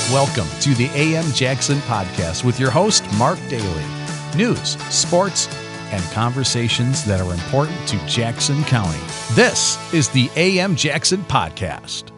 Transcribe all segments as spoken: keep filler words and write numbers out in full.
Welcome to the A M Jackson Podcast with your host, Mark Daly. News, sports, and conversations that are important to Jackson County. This is the A M Jackson Podcast.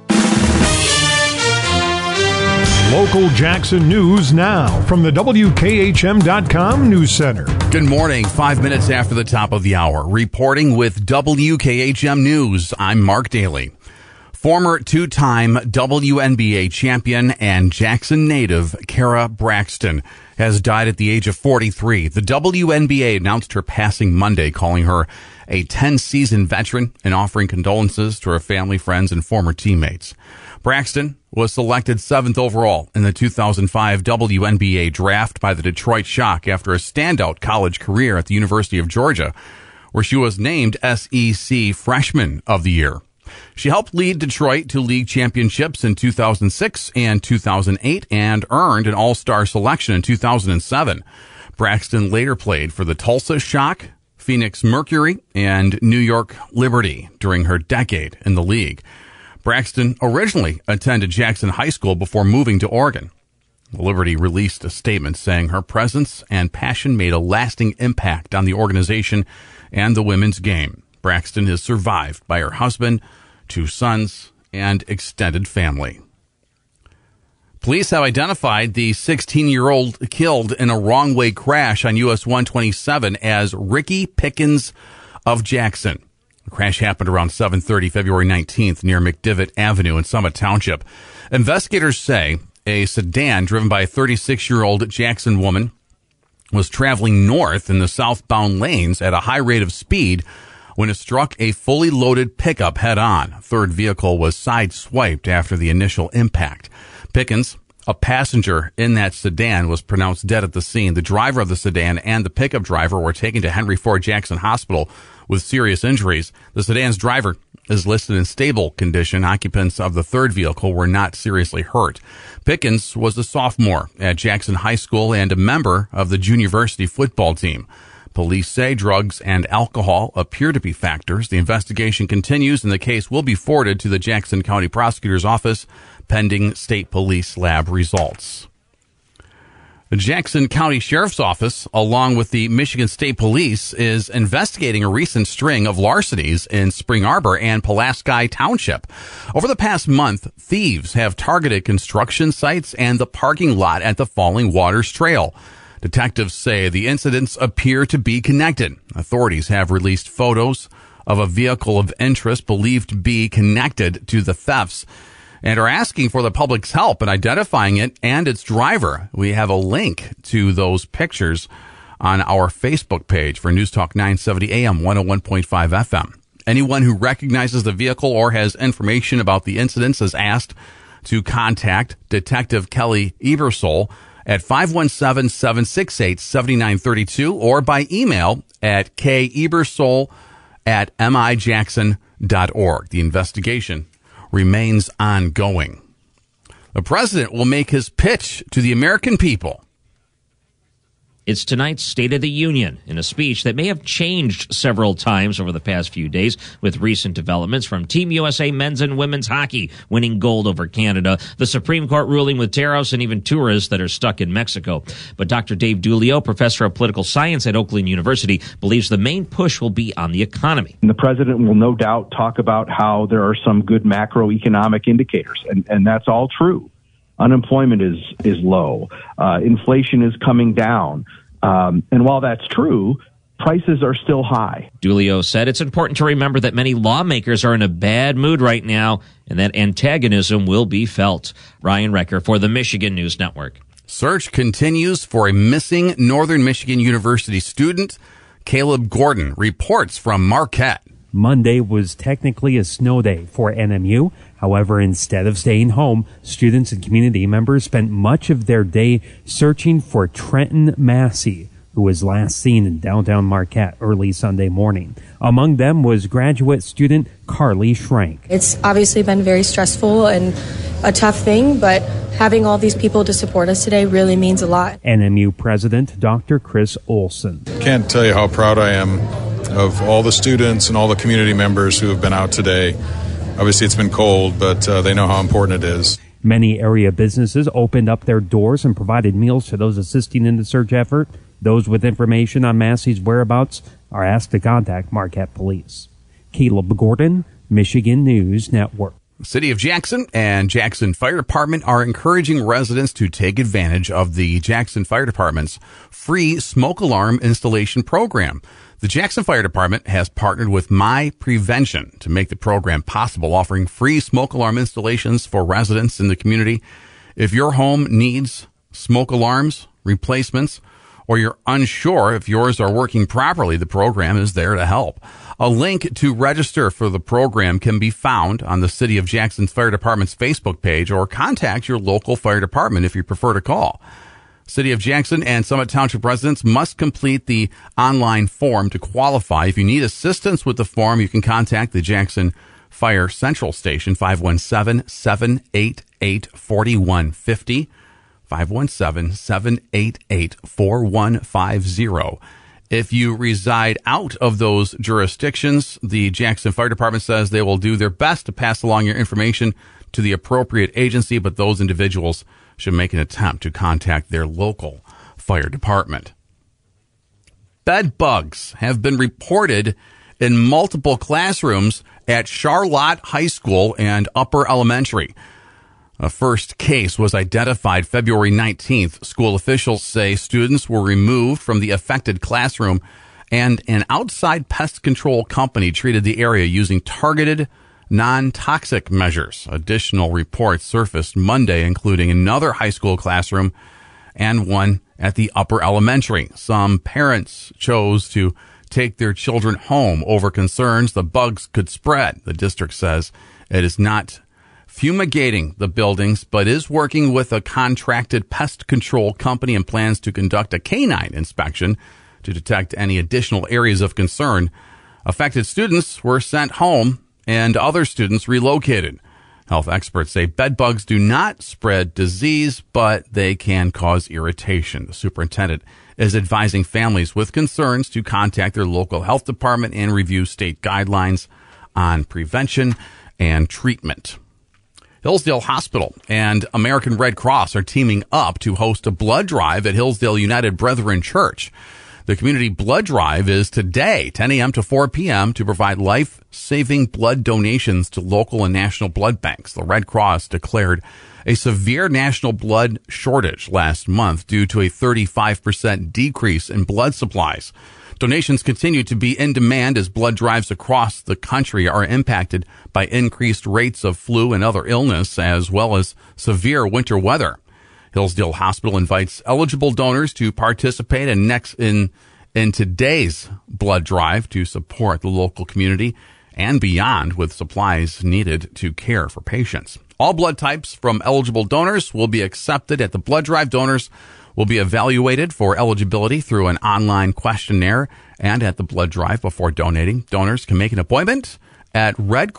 Local Jackson news now from the W K H M dot com News Center. Good morning, five minutes after the top of the hour. Reporting with W K H M News, I'm Mark Daly. Former two-time W N B A champion and Jackson native Kara Braxton has died at the age of forty-three. The W N B A announced her passing Monday, calling her a ten-season veteran and offering condolences to her family, friends, and former teammates. Braxton was selected seventh overall in the two thousand five W N B A draft by the Detroit Shock after a standout college career at the University of Georgia, where she was named S E C Freshman of the Year. She helped lead Detroit to league championships in two thousand six and two thousand eight and earned an all-star selection in two thousand seven. Braxton later played for the Tulsa Shock, Phoenix Mercury, and New York Liberty during her decade in the league. Braxton originally attended Jackson High School before moving to Oregon. Liberty released a statement saying her presence and passion made a lasting impact on the organization and the women's game. Braxton is survived by her husband, two sons, and extended family. Police have identified the sixteen-year-old killed in a wrong-way crash on U S one twenty-seven as Ricky Pickens of Jackson. The crash happened around seven thirty February nineteenth near McDivitt Avenue in Summit Township. Investigators say a sedan driven by a thirty-six-year-old Jackson woman was traveling north in the southbound lanes at a high rate of speed when it struck a fully loaded pickup head-on. A third vehicle was side-swiped after the initial impact. Pickens, a passenger in that sedan, was pronounced dead at the scene. The driver of the sedan and the pickup driver were taken to Henry Ford Jackson Hospital with serious injuries. The sedan's driver is listed in stable condition. Occupants of the third vehicle were not seriously hurt. Pickens was a sophomore at Jackson High School and a member of the junior varsity football team. Police say drugs and alcohol appear to be factors. The investigation continues, and the case will be forwarded to the Jackson County Prosecutor's Office pending state police lab results. The Jackson County Sheriff's Office, along with the Michigan State Police, is investigating a recent string of larcenies in Spring Arbor and Pulaski Township. Over the past month, thieves have targeted construction sites and the parking lot at the Falling Waters Trail. Detectives say the incidents appear to be connected. Authorities have released photos of a vehicle of interest believed to be connected to the thefts and are asking for the public's help in identifying it and its driver. We have a link to those pictures on our Facebook page for News Talk nine seventy A M one oh one point five F M. Anyone who recognizes the vehicle or has information about the incidents is asked to contact Detective Kelly Ebersole at five one seven, seven six eight, seven nine three two or by email at k ebersole at m i jackson dot org. The investigation remains ongoing. The president will make his pitch to the American people. It's tonight's State of the Union, in a speech that may have changed several times over the past few days with recent developments, from Team U S A men's and women's hockey winning gold over Canada, the Supreme Court ruling with tariffs, and even tourists that are stuck in Mexico. But Doctor Dave Dulio, professor of political science at Oakland University, believes the main push will be on the economy. And the president will no doubt talk about how there are some good macroeconomic indicators, and, and that's all true. Unemployment is is low. Uh, inflation is coming down. Um, and while that's true, prices are still high. Dulio said it's important to remember that many lawmakers are in a bad mood right now and that antagonism will be felt. Ryan Recker for the Michigan News Network. Search continues for a missing Northern Michigan University student. Caleb Gordon reports from Marquette. Monday was technically a snow day for N M U. However, instead of staying home, students and community members spent much of their day searching for Trenton Massey, who was last seen in downtown Marquette early Sunday morning. Among them was graduate student Carly Schrank. It's obviously been very stressful and a tough thing, but having all these people to support us today really means a lot. N M U President Doctor Chris Olson. Can't tell you how proud I am of all the students and all the community members who have been out today. Obviously, it's been cold, but uh, they know how important it is. Many area businesses opened up their doors and provided meals to those assisting in the search effort. Those with information on Massey's whereabouts are asked to contact Marquette Police. Caleb Gordon, Michigan News Network. City of Jackson and Jackson Fire Department are encouraging residents to take advantage of the Jackson Fire Department's free smoke alarm installation program. The Jackson Fire Department has partnered with My Prevention to make the program possible, offering free smoke alarm installations for residents in the community. If your home needs smoke alarms, replacements, or you're unsure if yours are working properly, the program is there to help. A link to register for the program can be found on the City of Jackson's Fire Department's Facebook page, or contact your local fire department if you prefer to call. City of Jackson and Summit Township residents must complete the online form to qualify. If you need assistance with the form, you can contact the Jackson Fire Central Station, five one seven, seven eight eight, four one five zero, five one seven, seven eight eight, four one five zero. If you reside out of those jurisdictions, the Jackson Fire Department says they will do their best to pass along your information to the appropriate agency, but those individuals should make an attempt to contact their local fire department. Bed bugs have been reported in multiple classrooms at Charlotte High School and Upper Elementary. A first case was identified February nineteenth. School officials say students were removed from the affected classroom, and an outside pest control company treated the area using targeted non-toxic measures. Additional reports surfaced Monday, including another high school classroom and one at the upper elementary. Some parents chose to take their children home over concerns the bugs could spread. The district says it is not fumigating the buildings, but is working with a contracted pest control company and plans to conduct a canine inspection to detect any additional areas of concern. Affected students were sent home and other students relocated. Health experts say bed bugs do not spread disease, but they can cause irritation. The superintendent is advising families with concerns to contact their local health department and review state guidelines on prevention and treatment. Hillsdale Hospital and American Red Cross are teaming up to host a blood drive at Hillsdale United Brethren Church. The community blood drive is today, ten a.m. to four p.m., to provide life-saving blood donations to local and national blood banks. The Red Cross declared a severe national blood shortage last month due to a thirty-five percent decrease in blood supplies. Donations continue to be in demand as blood drives across the country are impacted by increased rates of flu and other illness, as well as severe winter weather. Hillsdale Hospital invites eligible donors to participate in next in in today's blood drive to support the local community and beyond with supplies needed to care for patients. All blood types from eligible donors will be accepted at the blood drive. Donors will be evaluated for eligibility through an online questionnaire and at the blood drive before donating. Donors can make an appointment at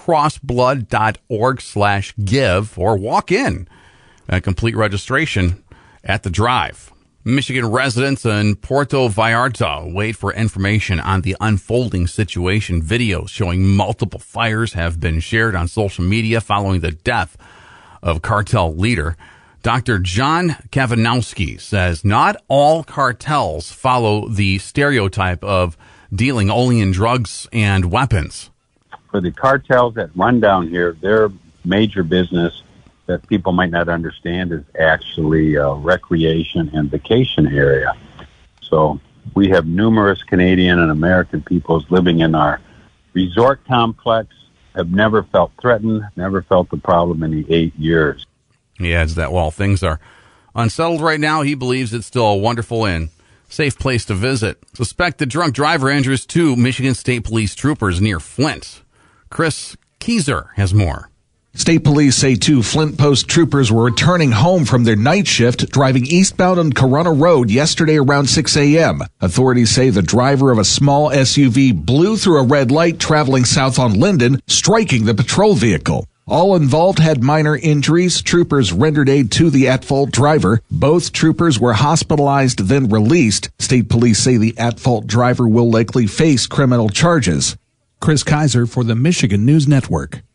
redcrossblood.org slash give or walk in. A complete registration at the drive. Michigan residents in Puerto Vallarta wait for information on the unfolding situation. Videos showing multiple fires have been shared on social media following the death of cartel leader. Doctor John Kavanowski says not all cartels follow the stereotype of dealing only in drugs and weapons. For the cartels that run down here, their major business that people might not understand is actually a recreation and vacation area. So we have numerous Canadian and American peoples living in our resort complex, have never felt threatened, never felt the problem in the eight years. He adds that while things are unsettled right now, he believes it's still a wonderful and safe place to visit. Suspected drunk driver injures two Michigan State Police troopers near Flint. Chris Keyser has more. State police say two Flint Post troopers were returning home from their night shift driving eastbound on Corunna Road yesterday around six a.m. Authorities say the driver of a small S U V blew through a red light traveling south on Linden, striking the patrol vehicle. All involved had minor injuries. Troopers rendered aid to the at-fault driver. Both troopers were hospitalized, then released. State police say the at-fault driver will likely face criminal charges. Chris Keyser for the Michigan News Network.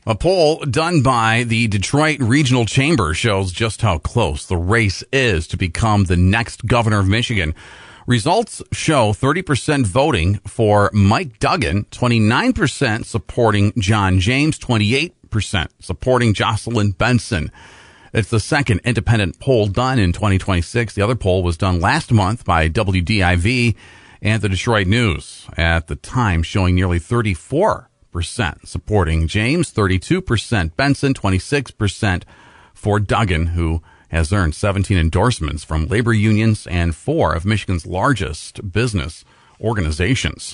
A poll done by the Detroit Regional Chamber shows just how close the race is to become the next governor of Michigan. Results show thirty percent voting for Mike Duggan, twenty-nine percent supporting John James, twenty-eight percent supporting Jocelyn Benson. It's the second independent poll done in twenty twenty-six. The other poll was done last month by W D I V and the Detroit News, at the time showing nearly thirty-four percent supporting James, thirty-two percent Benson, twenty-six percent for Duggan, who has earned seventeen endorsements from labor unions and four of Michigan's largest business organizations.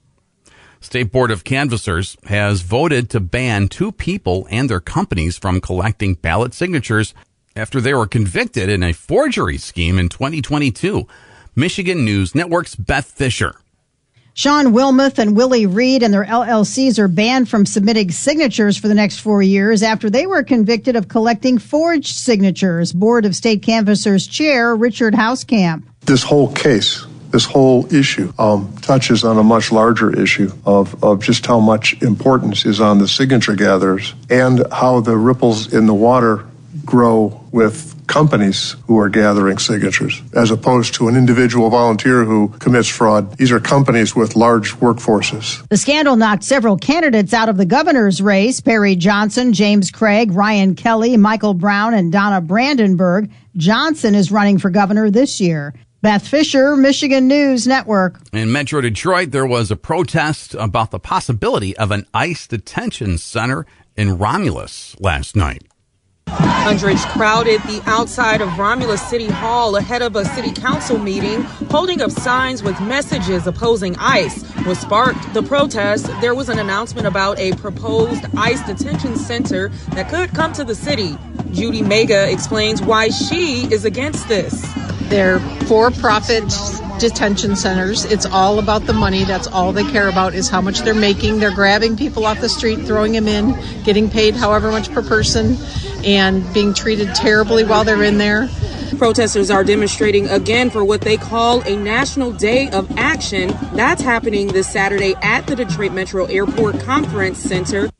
State Board of Canvassers has voted to ban two people and their companies from collecting ballot signatures after they were convicted in a forgery scheme in twenty twenty-two. Michigan News Network's Beth Fisher. Sean Wilmoth and Willie Reed and their L L Cs are banned from submitting signatures for the next four years after they were convicted of collecting forged signatures. Board of State Canvassers Chair Richard Hauskamp. This whole case, this whole issue um, touches on a much larger issue of, of just how much importance is on the signature gatherers and how the ripples in the water grow with companies who are gathering signatures, as opposed to an individual volunteer who commits fraud. These are companies with large workforces. The scandal knocked several candidates out of the governor's race. Perry Johnson, James Craig, Ryan Kelly, Michael Brown, and Donna Brandenburg. Johnson is running for governor this year. Beth Fisher, Michigan News Network. In Metro Detroit, there was a protest about the possibility of an ICE detention center in Romulus last night. Hundreds crowded the outside of Romulus City Hall ahead of a city council meeting, holding up signs with messages opposing ICE. What sparked the protest, there was an announcement about a proposed ICE detention center that could come to the city. Judy Mega explains why she is against this. They're for-profit detention centers. It's all about the money. That's all they care about is how much they're making. They're grabbing people off the street, throwing them in, getting paid however much per person, and being treated terribly while they're in there. Protesters are demonstrating again for what they call a National Day of Action. That's happening this Saturday at the Detroit Metro Airport Conference Center.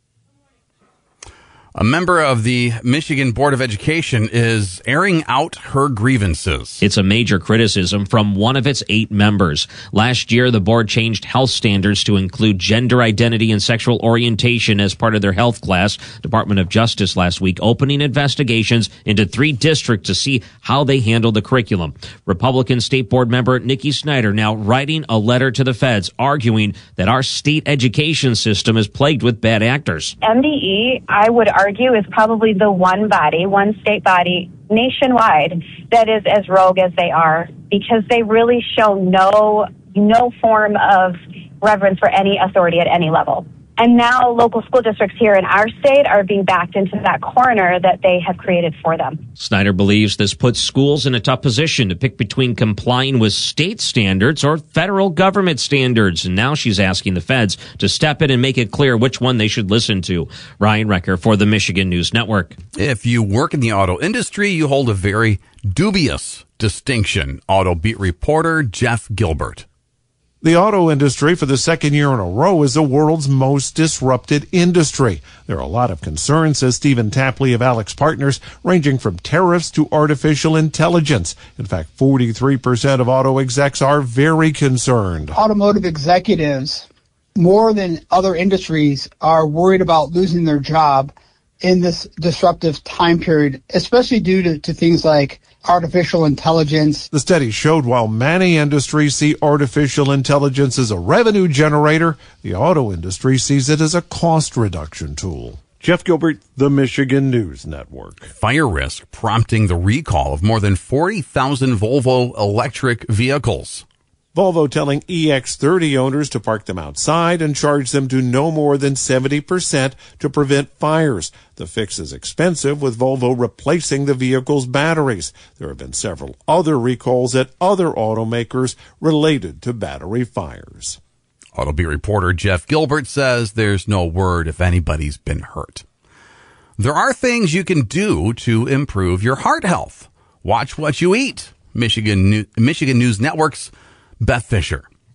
A member of the Michigan Board of Education is airing out her grievances. It's a major criticism from one of its eight members. Last year, the board changed health standards to include gender identity and sexual orientation as part of their health class. Department of Justice last week opening investigations into three districts to see how they handle the curriculum. Republican State Board member Nikki Snyder now writing a letter to the feds arguing that our state education system is plagued with bad actors. M D E, I would argue, is probably the one body, one state body nationwide that is as rogue as they are, because they really show no no form of reverence for any authority at any level. And now local school districts here in our state are being backed into that corner that they have created for them. Snyder believes this puts schools in a tough position to pick between complying with state standards or federal government standards. And now she's asking the feds to step in and make it clear which one they should listen to. Ryan Recker for the Michigan News Network. If you work in the auto industry, you hold a very dubious distinction. Auto beat reporter Jeff Gilbert. The auto industry for the second year in a row is the world's most disrupted industry. There are a lot of concerns, says Stephen Tapley of Alex Partners, ranging from tariffs to artificial intelligence. In fact, forty-three percent of auto execs are very concerned. Automotive executives, more than other industries, are worried about losing their job in this disruptive time period, especially due to, to things like artificial intelligence. The study showed while many industries see artificial intelligence as a revenue generator, the auto industry sees it as a cost reduction tool. Jeff Gilbert, the Michigan News Network. Fire risk prompting the recall of more than forty thousand Volvo electric vehicles. Volvo telling E X thirty owners to park them outside and charge them to no more than seventy percent to prevent fires. The fix is expensive, with Volvo replacing the vehicle's batteries. There have been several other recalls at other automakers related to battery fires. Autobeat reporter Jeff Gilbert says there's no word if anybody's been hurt. There are things you can do to improve your heart health. Watch what you eat. Michigan, Michigan News Network's Beth Fisher.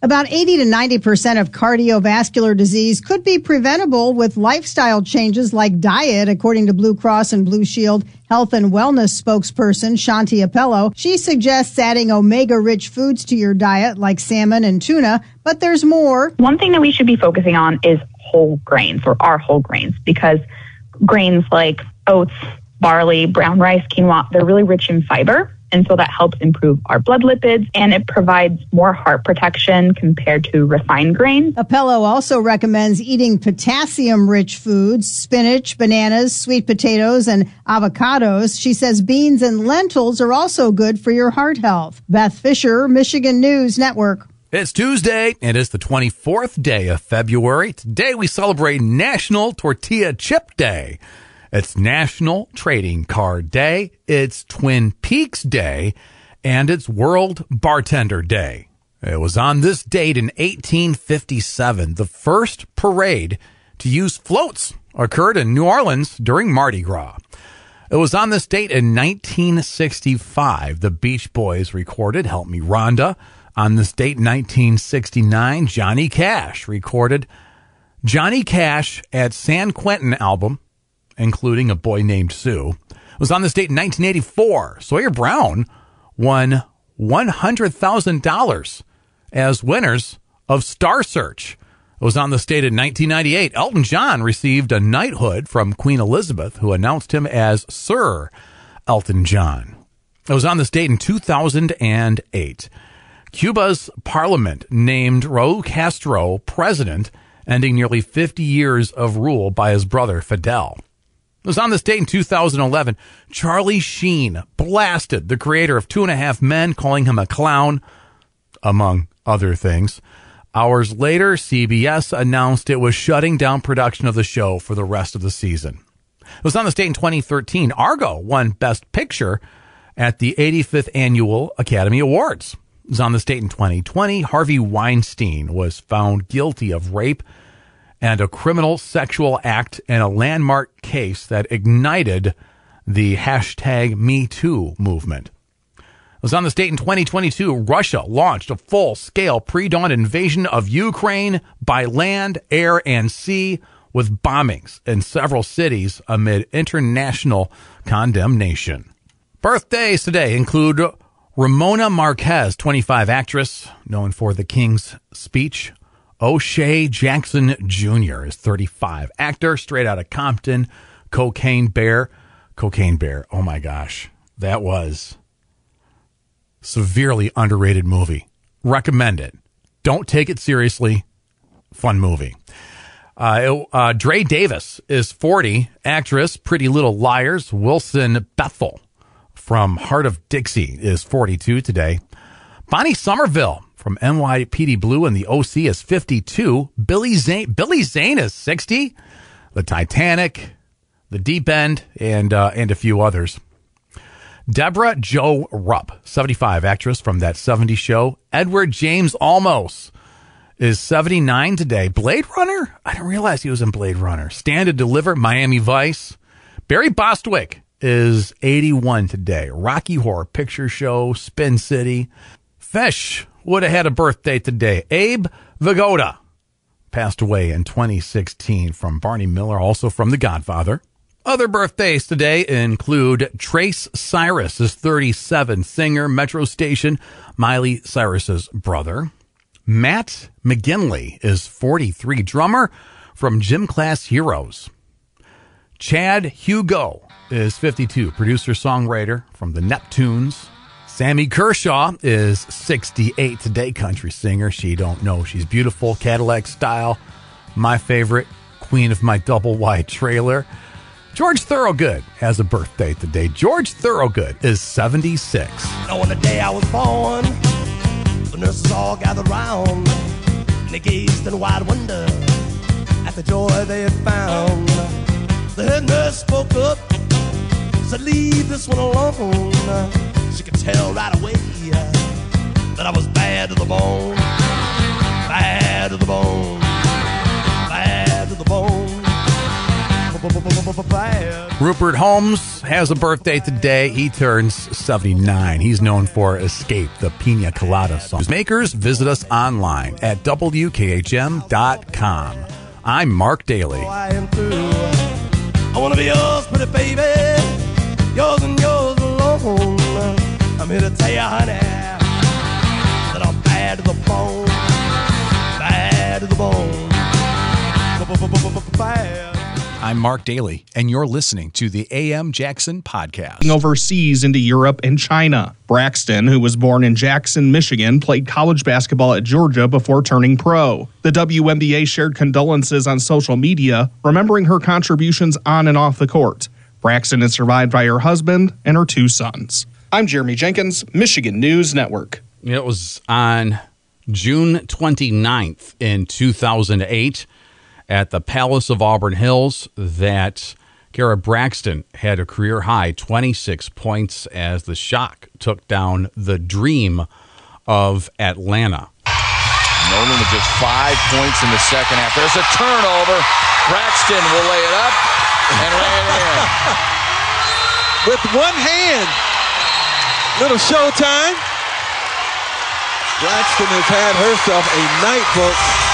About eighty to ninety percent of cardiovascular disease could be preventable with lifestyle changes like diet, according to Blue Cross and Blue Shield Health and Wellness spokesperson Shanti Appello. She suggests adding omega-rich foods to your diet like salmon and tuna, but there's more. One thing that we should be focusing on is whole grains, or our whole grains, because grains like oats, barley, brown rice, quinoa, they're really rich in fiber. And so that helps improve our blood lipids, and it provides more heart protection compared to refined grains. Appello also recommends eating potassium-rich foods, spinach, bananas, sweet potatoes, and avocados. She says beans and lentils are also good for your heart health. Beth Fisher, Michigan News Network. It's Tuesday, and it's the twenty-fourth day of February. Today we celebrate National Tortilla Chip Day. It's National Trading Card Day, it's Twin Peaks Day, and it's World Bartender Day. It was on this date in eighteen fifty-seven. The first parade to use floats occurred in New Orleans during Mardi Gras. It was on this date in nineteen sixty-five. The Beach Boys recorded Help Me Rhonda. On this date in nineteen sixty-nine, Johnny Cash recorded Johnny Cash at San Quentin album, including A Boy Named Sue. It was on this date in nineteen eighty-four. Sawyer Brown won one hundred thousand dollars as winners of Star Search. It was on this date in nineteen ninety-eight. Elton John received a knighthood from Queen Elizabeth, who announced him as Sir Elton John. It was on this date in two thousand eight. Cuba's parliament named Raul Castro president, ending nearly fifty years of rule by his brother Fidel. It was on this date in two thousand eleven, Charlie Sheen blasted the creator of Two and a Half Men, calling him a clown, among other things. Hours later, C B S announced it was shutting down production of the show for the rest of the season. It was on this date in twenty thirteen, Argo won Best Picture at the eighty-fifth Annual Academy Awards. It was on this date in twenty twenty, Harvey Weinstein was found guilty of rape and a criminal sexual act in a landmark case that ignited the hashtag Me Too movement. It was on this date in twenty twenty-two, Russia launched a full-scale pre-dawn invasion of Ukraine by land, air, and sea with bombings in several cities amid international condemnation. Birthdays today include Ramona Marquez, twenty-five, actress, known for The King's Speech. O'Shea Jackson Junior is thirty-five, actor, straight out of Compton. Cocaine Bear. Cocaine Bear, oh my gosh. That was severely underrated movie. Recommend it. Don't take it seriously. Fun movie. Uh, uh, Dre Davis is forty, actress, Pretty Little Liars. Wilson Bethel from Heart of Dixie is forty-two today. Bonnie Somerville from N Y P D Blue and the O C is fifty-two. Billy Zane, Billy Zane is sixty. The Titanic, The Deep End, and uh, and a few others. Deborah Jo Rupp, seventy-five, actress from That seventies Show. Edward James Olmos is seventy-nine today. Blade Runner? I didn't realize he was in Blade Runner. Stand and Deliver, Miami Vice. Barry Bostwick is eighty-one today. Rocky Horror Picture Show, Spin City. Fish would have had a birthday today. Abe Vigoda passed away in twenty sixteen from Barney Miller, also from The Godfather. Other birthdays today include Trace Cyrus is thirty-seven, singer, Metro Station, Miley Cyrus's brother. Matt McGinley is forty-three, drummer from Gym Class Heroes. Chad Hugo is fifty-two, producer-songwriter from the Neptunes. Sammy Kershaw is sixty-eight today, country singer. She Don't Know She's Beautiful, Cadillac Style, my favorite, queen of my double wide trailer. George Thorogood has a birthday today. George Thorogood is seventy-six. On the day I was born, the nurses all gathered round, and they gazed in wide wonder at the joy they had found. The head nurse spoke up, said, "Leave this one alone." She could tell right away that I was bad to the bone, bad to the bone, bad to the bone. Rupert Holmes has a birthday today. He turns seventy-nine. He's known for Escape, the Pina Colada song. Makers, visit us online at W K H M dot com. I'm Mark Daly. I want to be yours, pretty baby, yours and yours alone. I'm here to tell you, honey, that I'm bad to the bone, bad to the bone, bad. I'm Mark Daly, and you're listening to the A M Jackson Podcast. Overseas into Europe and China. Braxton, who was born in Jackson, Michigan, played college basketball at Georgia before turning pro. The W N B A shared condolences on social media, remembering her contributions on and off the court. Braxton is survived by her husband and her two sons. I'm Jeremy Jenkins, Michigan News Network. It was on June twenty-ninth in two thousand eight at the Palace of Auburn Hills that Kara Braxton had a career-high twenty-six points as the Shock took down the Dream of Atlanta. Nolan with just five points in the second half. There's a turnover. Braxton will lay it up and lay it in. With one hand. Little showtime. Braxton has had herself a night, folks.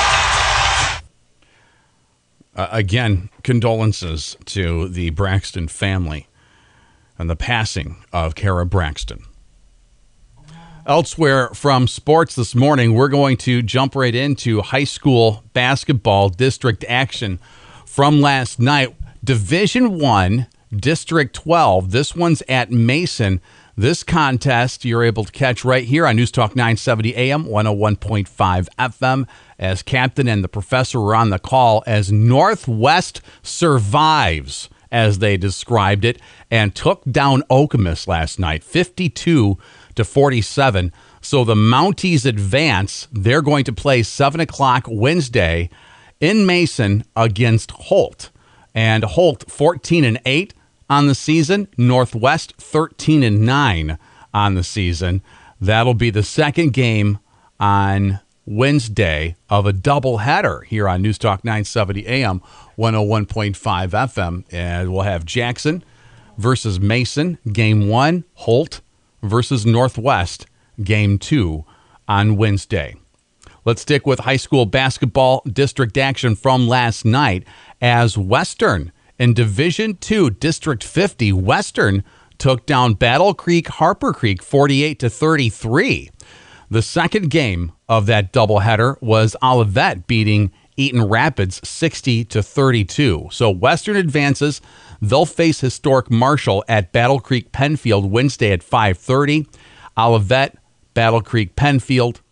Uh, again, condolences to the Braxton family and the passing of Kara Braxton. Elsewhere from sports this morning, we're going to jump right into high school basketball district action from last night. Division One, District twelve. This one's at Mason. This contest you're able to catch right here on News Talk nine seventy A M, one oh one point five F M, as Captain and the Professor were on the call as Northwest survives, as they described it, and took down Okemos last night, fifty-two to forty-seven. So the Mounties advance. They're going to play seven o'clock Wednesday in Mason against Holt. And Holt, fourteen and eight. On the season, Northwest thirteen and nine on the season. That'll be the second game on Wednesday of a doubleheader here on News Talk nine seventy A M, one oh one point five F M. And we'll have Jackson versus Mason, game one, Holt versus Northwest, game two on Wednesday. Let's stick with high school basketball district action from last night as Western in Division Two, District fifty, Western took down Battle Creek Harper Creek forty-eight to thirty-three. The second game of that doubleheader was Olivet beating Eaton Rapids sixty to thirty-two. So Western advances. They'll face historic Marshall at Battle Creek Penfield Wednesday at five thirty. Olivet, Battle Creek Penfield.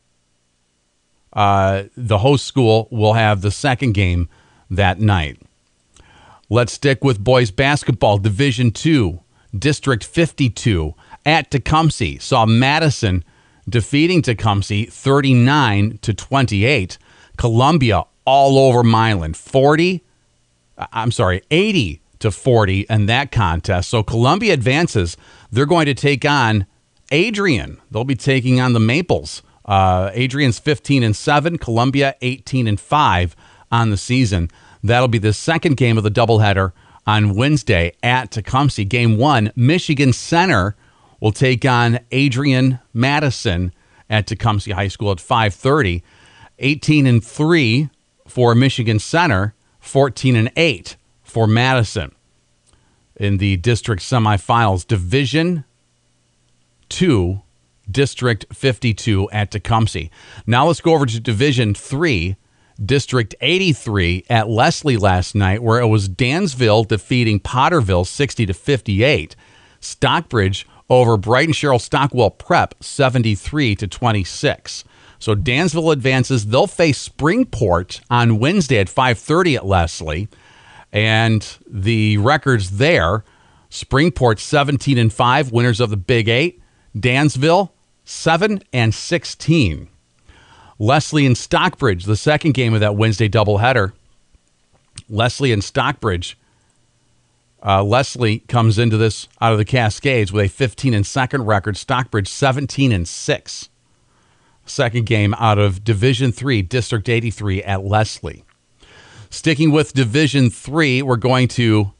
Uh, the host school will have the second game that night. Let's stick with boys basketball. Division Two, District fifty-two at Tecumseh saw Madison defeating Tecumseh thirty-nine to twenty-eight. Columbia all over Milan, forty. I'm sorry, eighty to forty in that contest. So Columbia advances. They're going to take on Adrian. They'll be taking on the Maples. Uh, Adrian's fifteen and seven. Columbia eighteen and five on the season. That'll be the second game of the doubleheader on Wednesday at Tecumseh. Game one, Michigan Center will take on Adrian Madison at Tecumseh High School at five thirty. eighteen and three for Michigan Center, fourteen and eight for Madison. In the district semifinals, Division two, District fifty-two at Tecumseh. Now let's go over to Division three. District eighty-three at Leslie last night, where it was Dansville defeating Potterville sixty to fifty-eight. Stockbridge over Brighton Sherrill Stockwell Prep seventy-three to twenty-six. So Dansville advances. They'll face Springport on Wednesday at five thirty at Leslie. And the records there, Springport seventeen and five, winners of the Big Eight. Dansville seven and sixteen. Leslie and Stockbridge, the second game of that Wednesday doubleheader. Leslie and Stockbridge. Uh, Leslie comes into this out of the Cascades with a fifteen and second record. Stockbridge seventeen and six. Second game out of Division three, District eighty-three at Leslie. Sticking with Division three, we're going to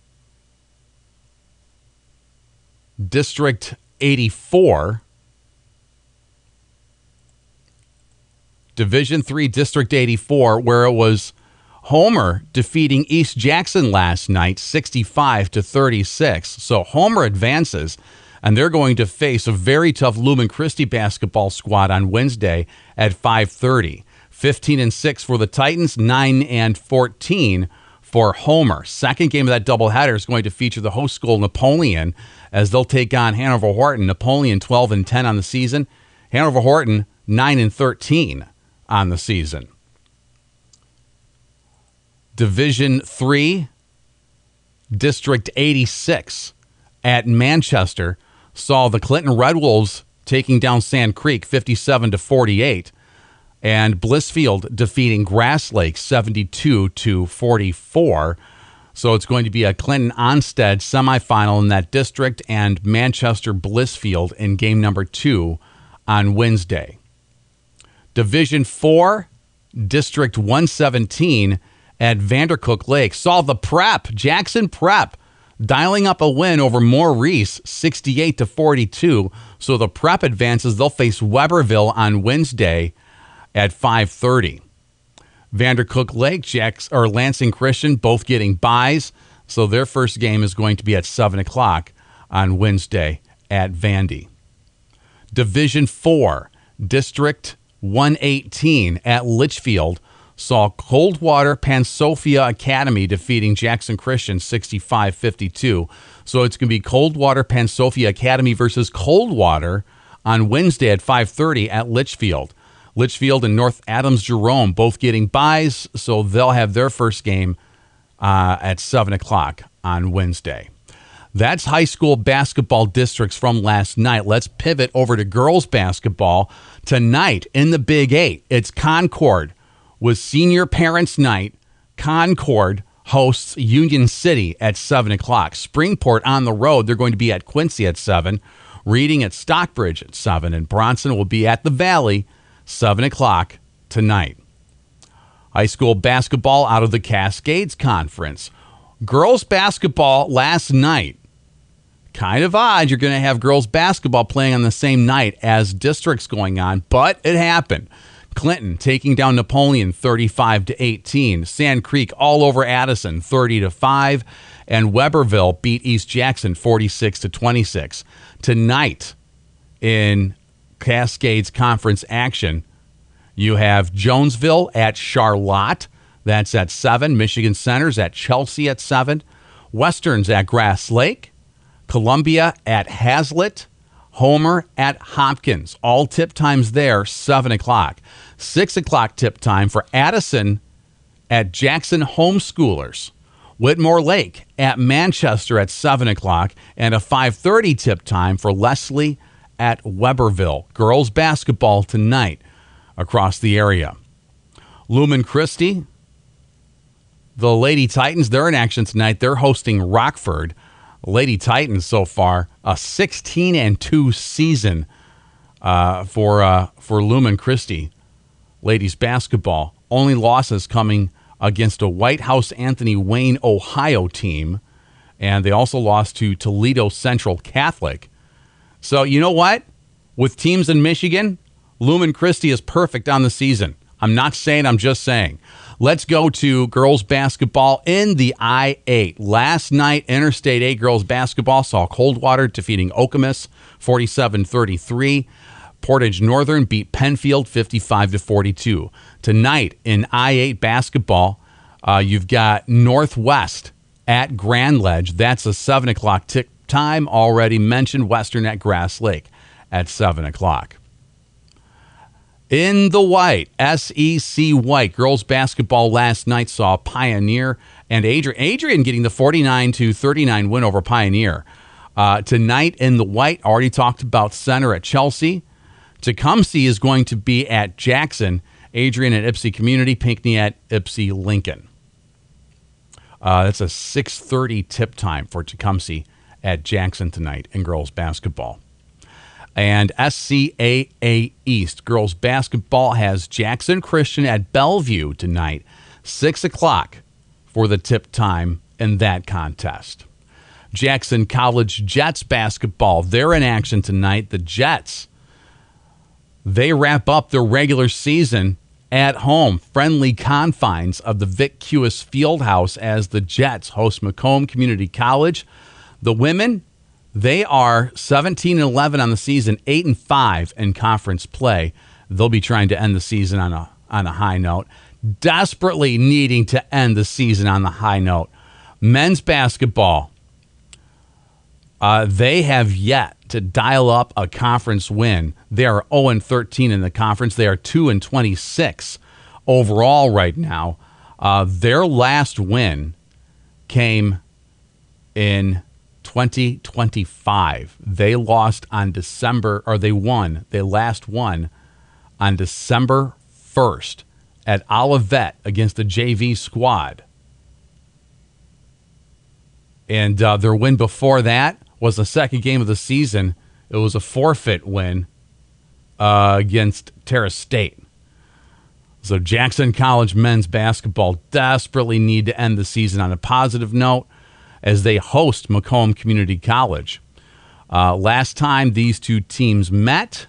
District eighty-four. Division three, District eighty-four, where it was Homer defeating East Jackson last night, sixty-five to thirty-six. So Homer advances, and they're going to face a very tough Lumen Christi basketball squad on Wednesday at five thirty. fifteen and six for the Titans, nine and fourteen for Homer. Second game of that doubleheader is going to feature the host school Napoleon as they'll take on Hanover Horton. Napoleon twelve and ten on the season. Hanover Horton nine and thirteen on the season. Division three, District eighty-six at Manchester saw the Clinton Red Wolves taking down Sand Creek fifty-seven to forty-eight, and Blissfield defeating Grass Lake seventy-two to forty-four. So it's going to be a Clinton Onstead semifinal in that district, and Manchester Blissfield in game number two on Wednesday. Division four, District one seventeen at Vandercook Lake saw the Prep, Jackson Prep, dialing up a win over Maurice, sixty-eight to forty-two. So the Prep advances. They'll face Weberville on Wednesday at five thirty. Vandercook Lake, Jacks, or Lansing Christian, both getting byes. So their first game is going to be at seven o'clock on Wednesday at Vandy. Division four, District one eighteen at Litchfield saw Coldwater Pansofia Academy defeating Jackson Christian sixty-five fifty-two. So it's going to be Coldwater Pansofia Academy versus Coldwater on Wednesday at five thirty at Litchfield. Litchfield and North Adams Jerome both getting byes, so they'll have their first game uh, at seven o'clock on Wednesday. That's high school basketball districts from last night. Let's pivot over to girls basketball. Tonight in the Big Eight, it's Concord with Senior Parents Night. Concord hosts Union City at seven o'clock. Springport on the road, they're going to be at Quincy at seven. Reading at Stockbridge at seven. And Bronson will be at the Valley, seven o'clock tonight. High school basketball out of the Cascades Conference. Girls basketball last night. Kind of odd you're going to have girls basketball playing on the same night as districts going on, but it happened. Clinton taking down Napoleon thirty-five to eighteen. Sand Creek all over Addison thirty to five. And Weberville beat East Jackson forty-six to twenty-six. Tonight in Cascades Conference action, you have Jonesville at Charlotte. That's at seven. Michigan Center's at Chelsea at seven. Western's at Grass Lake. Columbia at Hazlitt. Homer at Hopkins. All tip times there, seven o'clock. six o'clock tip time for Addison at Jackson Homeschoolers. Whitmore Lake at Manchester at seven o'clock. And a five thirty tip time for Leslie at Weberville. Girls basketball tonight across the area. Lumen Christi, the Lady Titans, they're in action tonight. They're hosting Rockford. Lady Titans so far, a sixteen and two season uh, for uh, for Lumen Christi ladies basketball. Only losses coming against a White House Anthony Wayne, Ohio team, and they also lost to Toledo Central Catholic. So you know what? With teams in Michigan, Lumen Christi is perfect on the season. I'm not saying, I'm just saying. Let's go to girls basketball in the I eight. Last night, Interstate eight girls basketball saw Coldwater defeating Okemos forty-seven thirty-three. Portage Northern beat Penfield fifty-five to forty-two. Tonight in I eight basketball, uh, you've got Northwest at Grand Ledge. That's a seven o'clock tick time. Already mentioned Western at Grass Lake at seven o'clock. In the white, S E C white, girls basketball last night saw Pioneer and Adrian, Adrian getting the forty-nine to thirty-nine win over Pioneer. Uh, tonight in the white, already talked about Center at Chelsea. Tecumseh is going to be at Jackson. Adrian at Ypsi Community, Pinckney at Ypsi Lincoln. Uh, that's a six thirty tip time for Tecumseh at Jackson tonight in girls basketball. And S C A A East girls basketball has Jackson Christian at Bellevue tonight. six o'clock for the tip time in that contest. Jackson College Jets basketball, they're in action tonight. The Jets, they wrap up their regular season at home, friendly confines of the Vic Kiewis Fieldhouse as the Jets host Macomb Community College. The women, they are seventeen and eleven on the season, eight and five in conference play. They'll be trying to end the season on a on a high note, desperately needing to end the season on the high note. Men's basketball, uh, they have yet to dial up a conference win. They are oh and thirteen in the conference. They are two and twenty-six overall right now. Uh, their last win came in twenty twenty-five. They lost on December, or they won. They last won on December first at Olivet against the J V squad. And uh, their win before that was the second game of the season. It was a forfeit win uh, against Terra State. So Jackson College men's basketball desperately need to end the season on a positive note as they host Macomb Community College. Uh, last time these two teams met,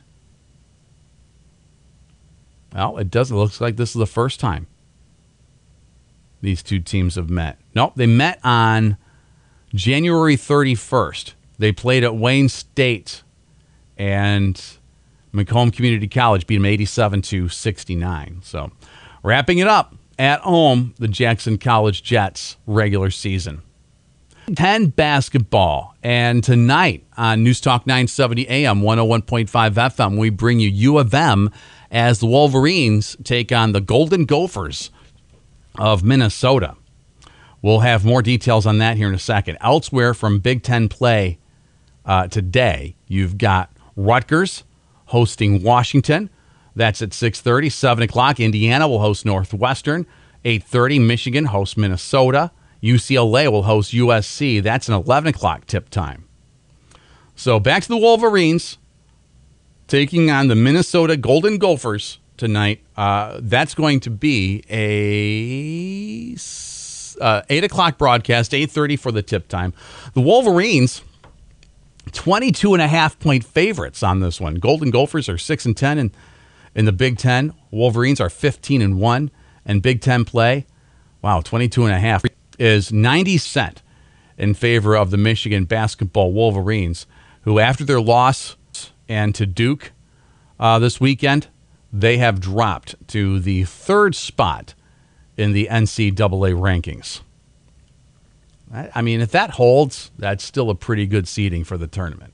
well, it doesn't look like this is the first time these two teams have met. Nope, they met on January thirty-first. They played at Wayne State, and Macomb Community College beat them eighty-seven to sixty-nine. So, wrapping it up at home, the Jackson College Jets regular season. ten basketball, and tonight on News Talk nine seventy A M, one oh one point five F M, we bring you U of M as the Wolverines take on the Golden Gophers of Minnesota. We'll have more details on that here in a second. Elsewhere from Big Ten play uh, today, you've got Rutgers hosting Washington. That's at six thirty. seven o'clock, Indiana will host Northwestern. eight thirty, Michigan hosts Minnesota. U C L A will host U S C. That's an eleven o'clock tip time. So back to the Wolverines taking on the Minnesota Golden Gophers tonight. Uh, that's going to be a uh, eight o'clock broadcast, eight thirty for the tip time. The Wolverines, twenty-two and a half point favorites on this one. Golden Gophers are six and ten in, in the Big Ten. Wolverines are fifteen and one in Big Ten play. Wow, twenty-two and a half is ninety cent in favor of the Michigan basketball Wolverines, who after their loss and to Duke uh, this weekend, they have dropped to the third spot in the N C double A rankings. I mean, if that holds, that's still a pretty good seeding for the tournament.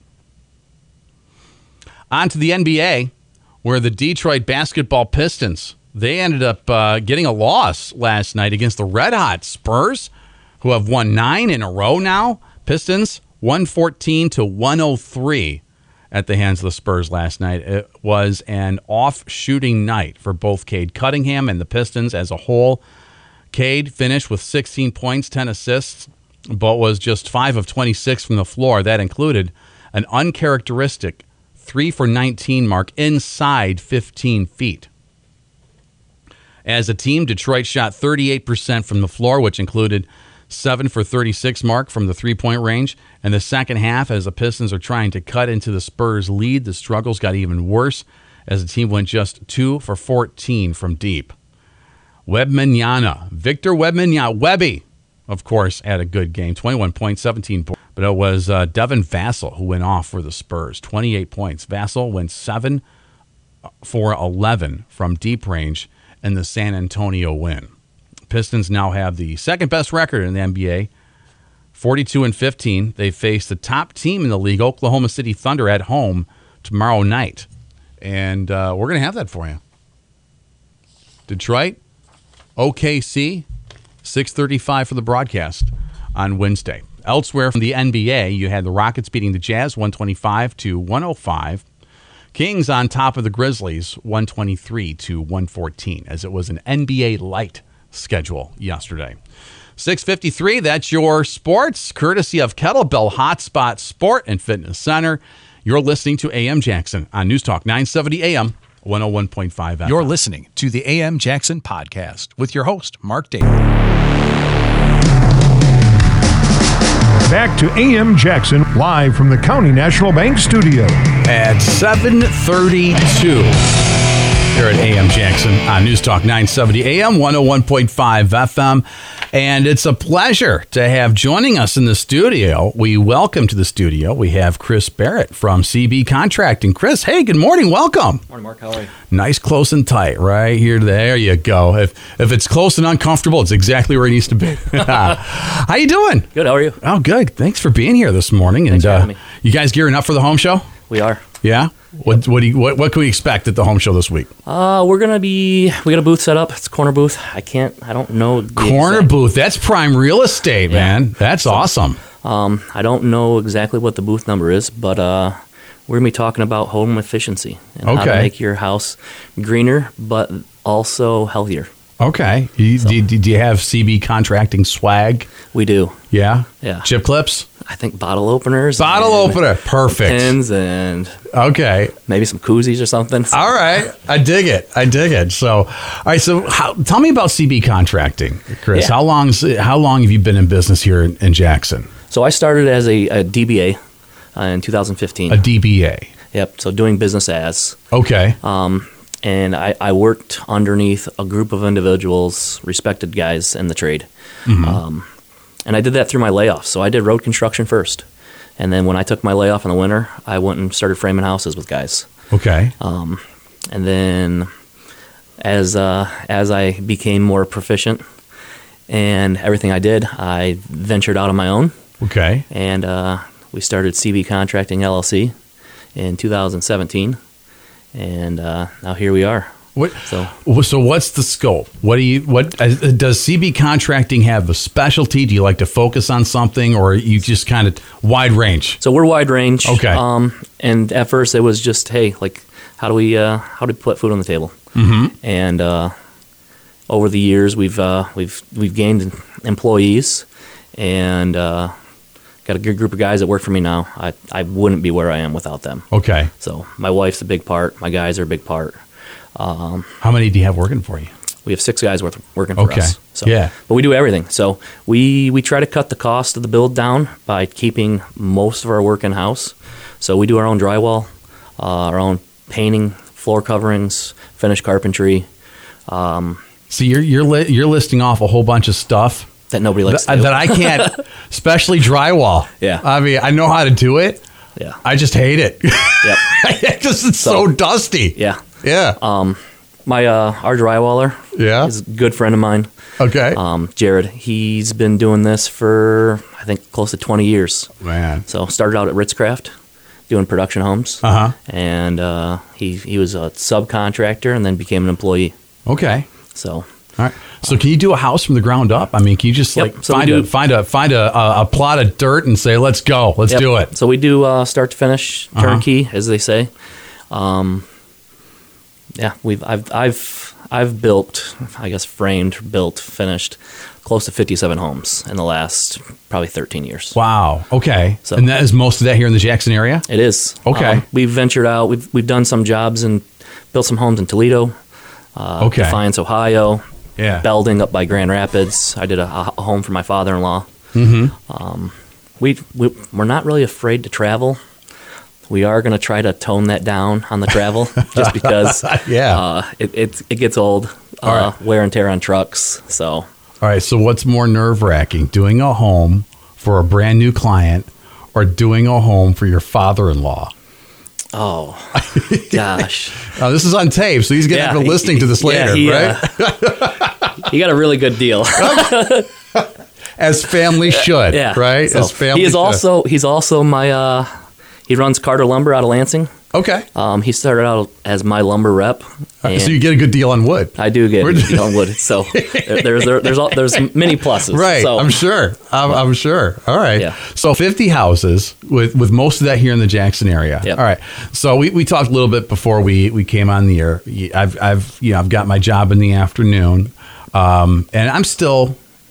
On to the N B A, where the Detroit basketball Pistons, they ended up uh, getting a loss last night against the red-hot Spurs, who have won nine in a row now. Pistons, one fourteen to one oh three at the hands of the Spurs last night. It was an off-shooting night for both Cade Cunningham and the Pistons as a whole. Cade finished with sixteen points, ten assists, but was just five of twenty-six from the floor. That included an uncharacteristic three for nineteen mark inside fifteen feet. As a team, Detroit shot thirty-eight percent from the floor, which included seven for thirty-six mark from the three-point range. And the second half, as the Pistons are trying to cut into the Spurs' lead, the struggles got even worse as the team went just two for fourteen from deep. Wembanyama, Victor Wembanyama, Webby, of course, had a good game, twenty-one points, seventeen points. But it was uh, Devin Vassell who went off for the Spurs, twenty-eight points. Vassell went seven for eleven from deep range in the San Antonio win. Pistons now have the second best record in the N B A, forty-two and fifteen. They face the top team in the league, Oklahoma City Thunder, at home tomorrow night. And uh, we're going to have that for you. Detroit, O K C, six thirty-five for the broadcast on Wednesday. Elsewhere from the N B A, you had the Rockets beating the Jazz one twenty-five to one oh five. Kings on top of the Grizzlies one twenty-three to one fourteen, as it was an N B A light schedule yesterday. six fifty-three, that's your sports, courtesy of Kettlebell Hotspot Sport and Fitness Center. You're listening to A M Jackson on News Talk nine seventy A M one oh one point five F M. You're listening to the A M Jackson Podcast with your host, Mark Daly. Back to A M Jackson, live from the County National Bank studio. At seven thirty-two here at A M Jackson on News Talk nine seventy A M, one oh one point five F M. And it's a pleasure to have joining us in the studio. We welcome to the studio, we have Chris Barrett from C B Contracting. Chris, hey, good morning. Welcome. Morning, Mark. How are you? Nice, close, and tight right here. There you go. If if it's close and uncomfortable, it's exactly where it needs to be. How you doing? Good. How are you? Oh, good. Thanks for being here this morning. Thanks and for having uh, me. You guys gearing up for the home show? We are. Yeah. What what do you, what what can we expect at the home show this week? Uh, we're gonna be. We got a booth set up. It's a corner booth. I can't. I don't know. the Corner exact- booth. That's prime real estate, man. That's awesome. Um, I don't know exactly what the booth number is, but uh, we're gonna be talking about home efficiency and how to Okay. make your house greener, but also healthier. Okay. You, do, do you have C B Contracting swag? We do. Yeah. Yeah. Chip clips. I think bottle openers. Bottle and opener. Perfect. Pins and Okay. maybe some koozies or something. All right. I dig it. I dig it. So, all right. So, how, tell me about C B Contracting, Chris. Yeah. How long's how long have you been in business here in, in Jackson? So I started as a, a D B A uh, in two thousand fifteen. A D B A. Yep. So doing business as. Okay. Um, and I, I worked underneath a group of individuals, respected guys in the trade. Mhm. Um, and I did that through my layoffs. So I did road construction first. And then when I took my layoff in the winter, I went and started framing houses with guys. Okay. Um, and then as uh, as I became more proficient and everything I did, I ventured out on my own. Okay. And uh, we started C B Contracting L L C in two thousand seventeen. And uh, now here we are. What, so, so what's the scope? What do you what uh, does C B Contracting have a specialty? Do you like to focus on something, or you just kind of wide range? So we're wide range. Okay. Um, and at first it was just, hey, like, how do we uh, how do we put food on the table? Mm-hmm. And uh, over the years, we've uh, we've we've gained employees, and uh, got a good group of guys that work for me now. I I wouldn't be where I am without them. Okay. So my wife's a big part. My guys are a big part. Um, How many do you have working for you? We have six guys worth, working for Okay. us. So, Yeah. But we do everything. So we, we try to cut the cost of the build down by keeping most of our work in-house. So we do our own drywall, uh, our own painting, floor coverings, finished carpentry. Um, So you're you're li- you're listing off a whole bunch of stuff that nobody likes that, to do. that I can't, especially drywall. Yeah. I mean, I know how to do it. Yeah. I just hate it. Yep. Because it's so, dusty. Yeah. Yeah. Um, my uh, our drywaller Yeah. is a good friend of mine. Okay. Um, Jared, he's been doing this for, I think, close to twenty years. Man. So started out at Ritzcraft doing production homes. Uh-huh. And uh, he, he was a subcontractor and then became an employee. Okay. So All right. So can you do a house from the ground up? I mean, can you just Yep. like So we find do a it. find a find a, a, a plot of dirt and say, let's go, let's Yep. do it. So we do uh, start to finish, Uh-huh. turnkey, as they say. Um, yeah, we've I've I've I've built, I guess, framed, built, finished close to fifty-seven homes in the last probably thirteen years. Wow. Okay. So- and that is most of that here in the Jackson area? It is. Okay. Um, we've ventured out. We've we've done some jobs and built some homes in Toledo, uh, Okay. Defiance, Ohio. Yeah. Belding up by Grand Rapids. I did a, a home for my father-in-law. Mm-hmm. Um, we, we we're not really afraid to travel. We are going to try to tone that down on the travel, just because Yeah. uh, it, it it gets old. Uh, All right. Wear and tear on trucks. So All right. So what's more nerve wracking, doing a home for a brand new client or doing a home for your father-in-law? oh gosh, Now, this is on tape, so he's going to Yeah, have been listening to this yeah, later, he, right? uh, he got a really good deal. As family should, Yeah. right? So As family he is should. also he's also my uh, he runs Carter Lumber out of Lansing. Okay. Um, he started out as my lumber rep. All right, so and you get a good deal on wood. I do get Where a did- good deal on wood. So there- there's there, there's all, there's many pluses. Right, So, I'm sure. I'm, I'm sure. All right. Yeah. So fifty houses with with most of that here in the Jackson area. Yep. All right. So we, we talked a little bit before we, we came on the air. I've I've you know I've got my job in the afternoon, um, and I'm still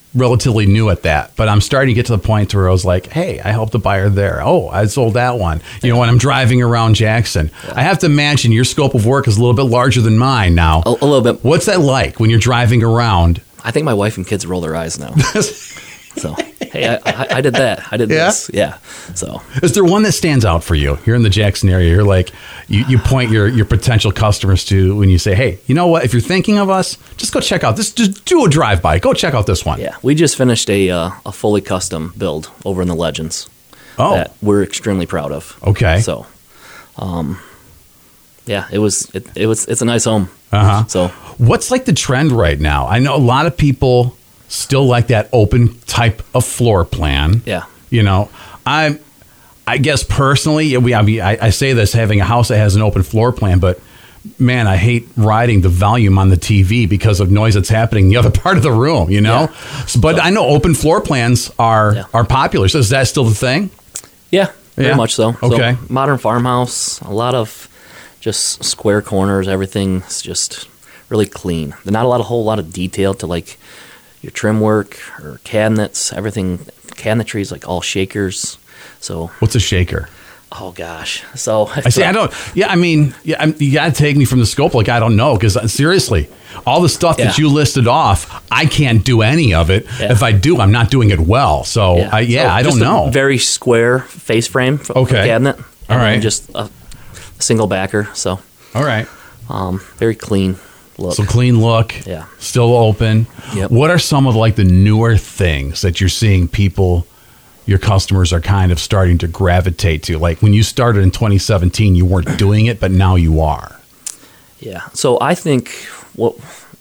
relatively new at that, but I'm starting to get to the point where I was like, hey, I helped a buyer there. Oh, I sold that one. You know, when I'm driving around Jackson, yeah. I have to imagine your scope of work is a little bit larger than mine now. A, a little bit. What's that like when you're driving around? I think my wife and kids roll their eyes now. So, hey, I, I, I did that. I did yeah? this. Yeah. So, is there one that stands out for you here in the Jackson area? You're like, you, you point your, your potential customers to when you say, hey, you know what? If you're thinking of us, just go check out this. Just do a drive by. Go check out this one. Yeah. We just finished a uh, a fully custom build over in the Legends. Oh. That we're extremely proud of. Okay. So, um, yeah, it was it, it was it's a nice home. Uh huh. So, what's like the trend right now? I know a lot of people still like that open type of floor plan. Yeah. You know, I I guess personally, we I mean I, I say this having a house that has an open floor plan, but man, I hate riding the volume on the T V because of noise that's happening in the other part of the room, you know? Yeah. So, but so, I know open floor plans are yeah. are popular. So is that still the thing? Yeah, very yeah. much so. Okay. So, modern farmhouse, a lot of just square corners, everything's just really clean. There's not a lot, a whole lot of detail to like your trim work or cabinets, everything, cabinetry is like all shakers. So what's a shaker? Oh gosh. So I see. I don't. Yeah. I mean, yeah. I'm, you gotta take me from the scope. Like I don't know because seriously, all the stuff yeah. that you listed off, I can't do any of it. Yeah. If I do, I'm not doing it well. So yeah, I, yeah, so I don't just know. A very square face frame for okay. the cabinet. And all right. Just a, a single backer. So all right. Um, very clean. Look. So clean look, yeah. Still open. Yep. What are some of like the newer things that you're seeing people, your customers are kind of starting to gravitate to? Like when you started in twenty seventeen, you weren't doing it, but now you are. Yeah. So I think what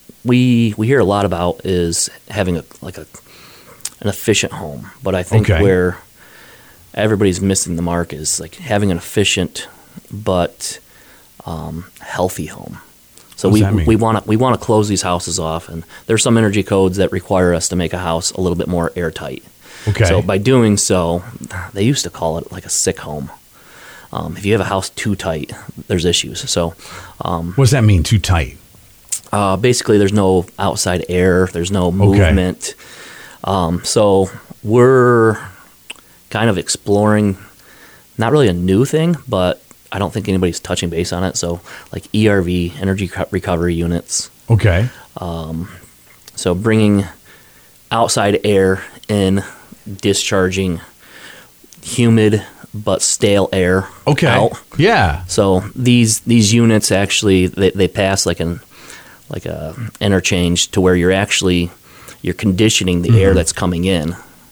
we we hear a lot about is having a like a an efficient home, but I think okay. where everybody's missing the mark is like having an efficient but um, healthy home. So we we want to we want to close these houses off, and there's some energy codes that require us to make a house a little bit more airtight. Okay. So by doing so, they used to call it like a sick home. Um, if you have a house too tight, there's issues. So, um, what does that mean? Too tight? Uh, basically, there's no outside air. There's no movement. Okay. Um, so we're kind of exploring, not really a new thing, but I don't think anybody's touching base on it. So like E R V, energy recovery units. Okay. Um, so bringing outside air in, discharging humid but stale air okay. out. Yeah. So these these units actually they, they pass like an like a interchange to where you're actually you're conditioning the mm-hmm. air that's coming in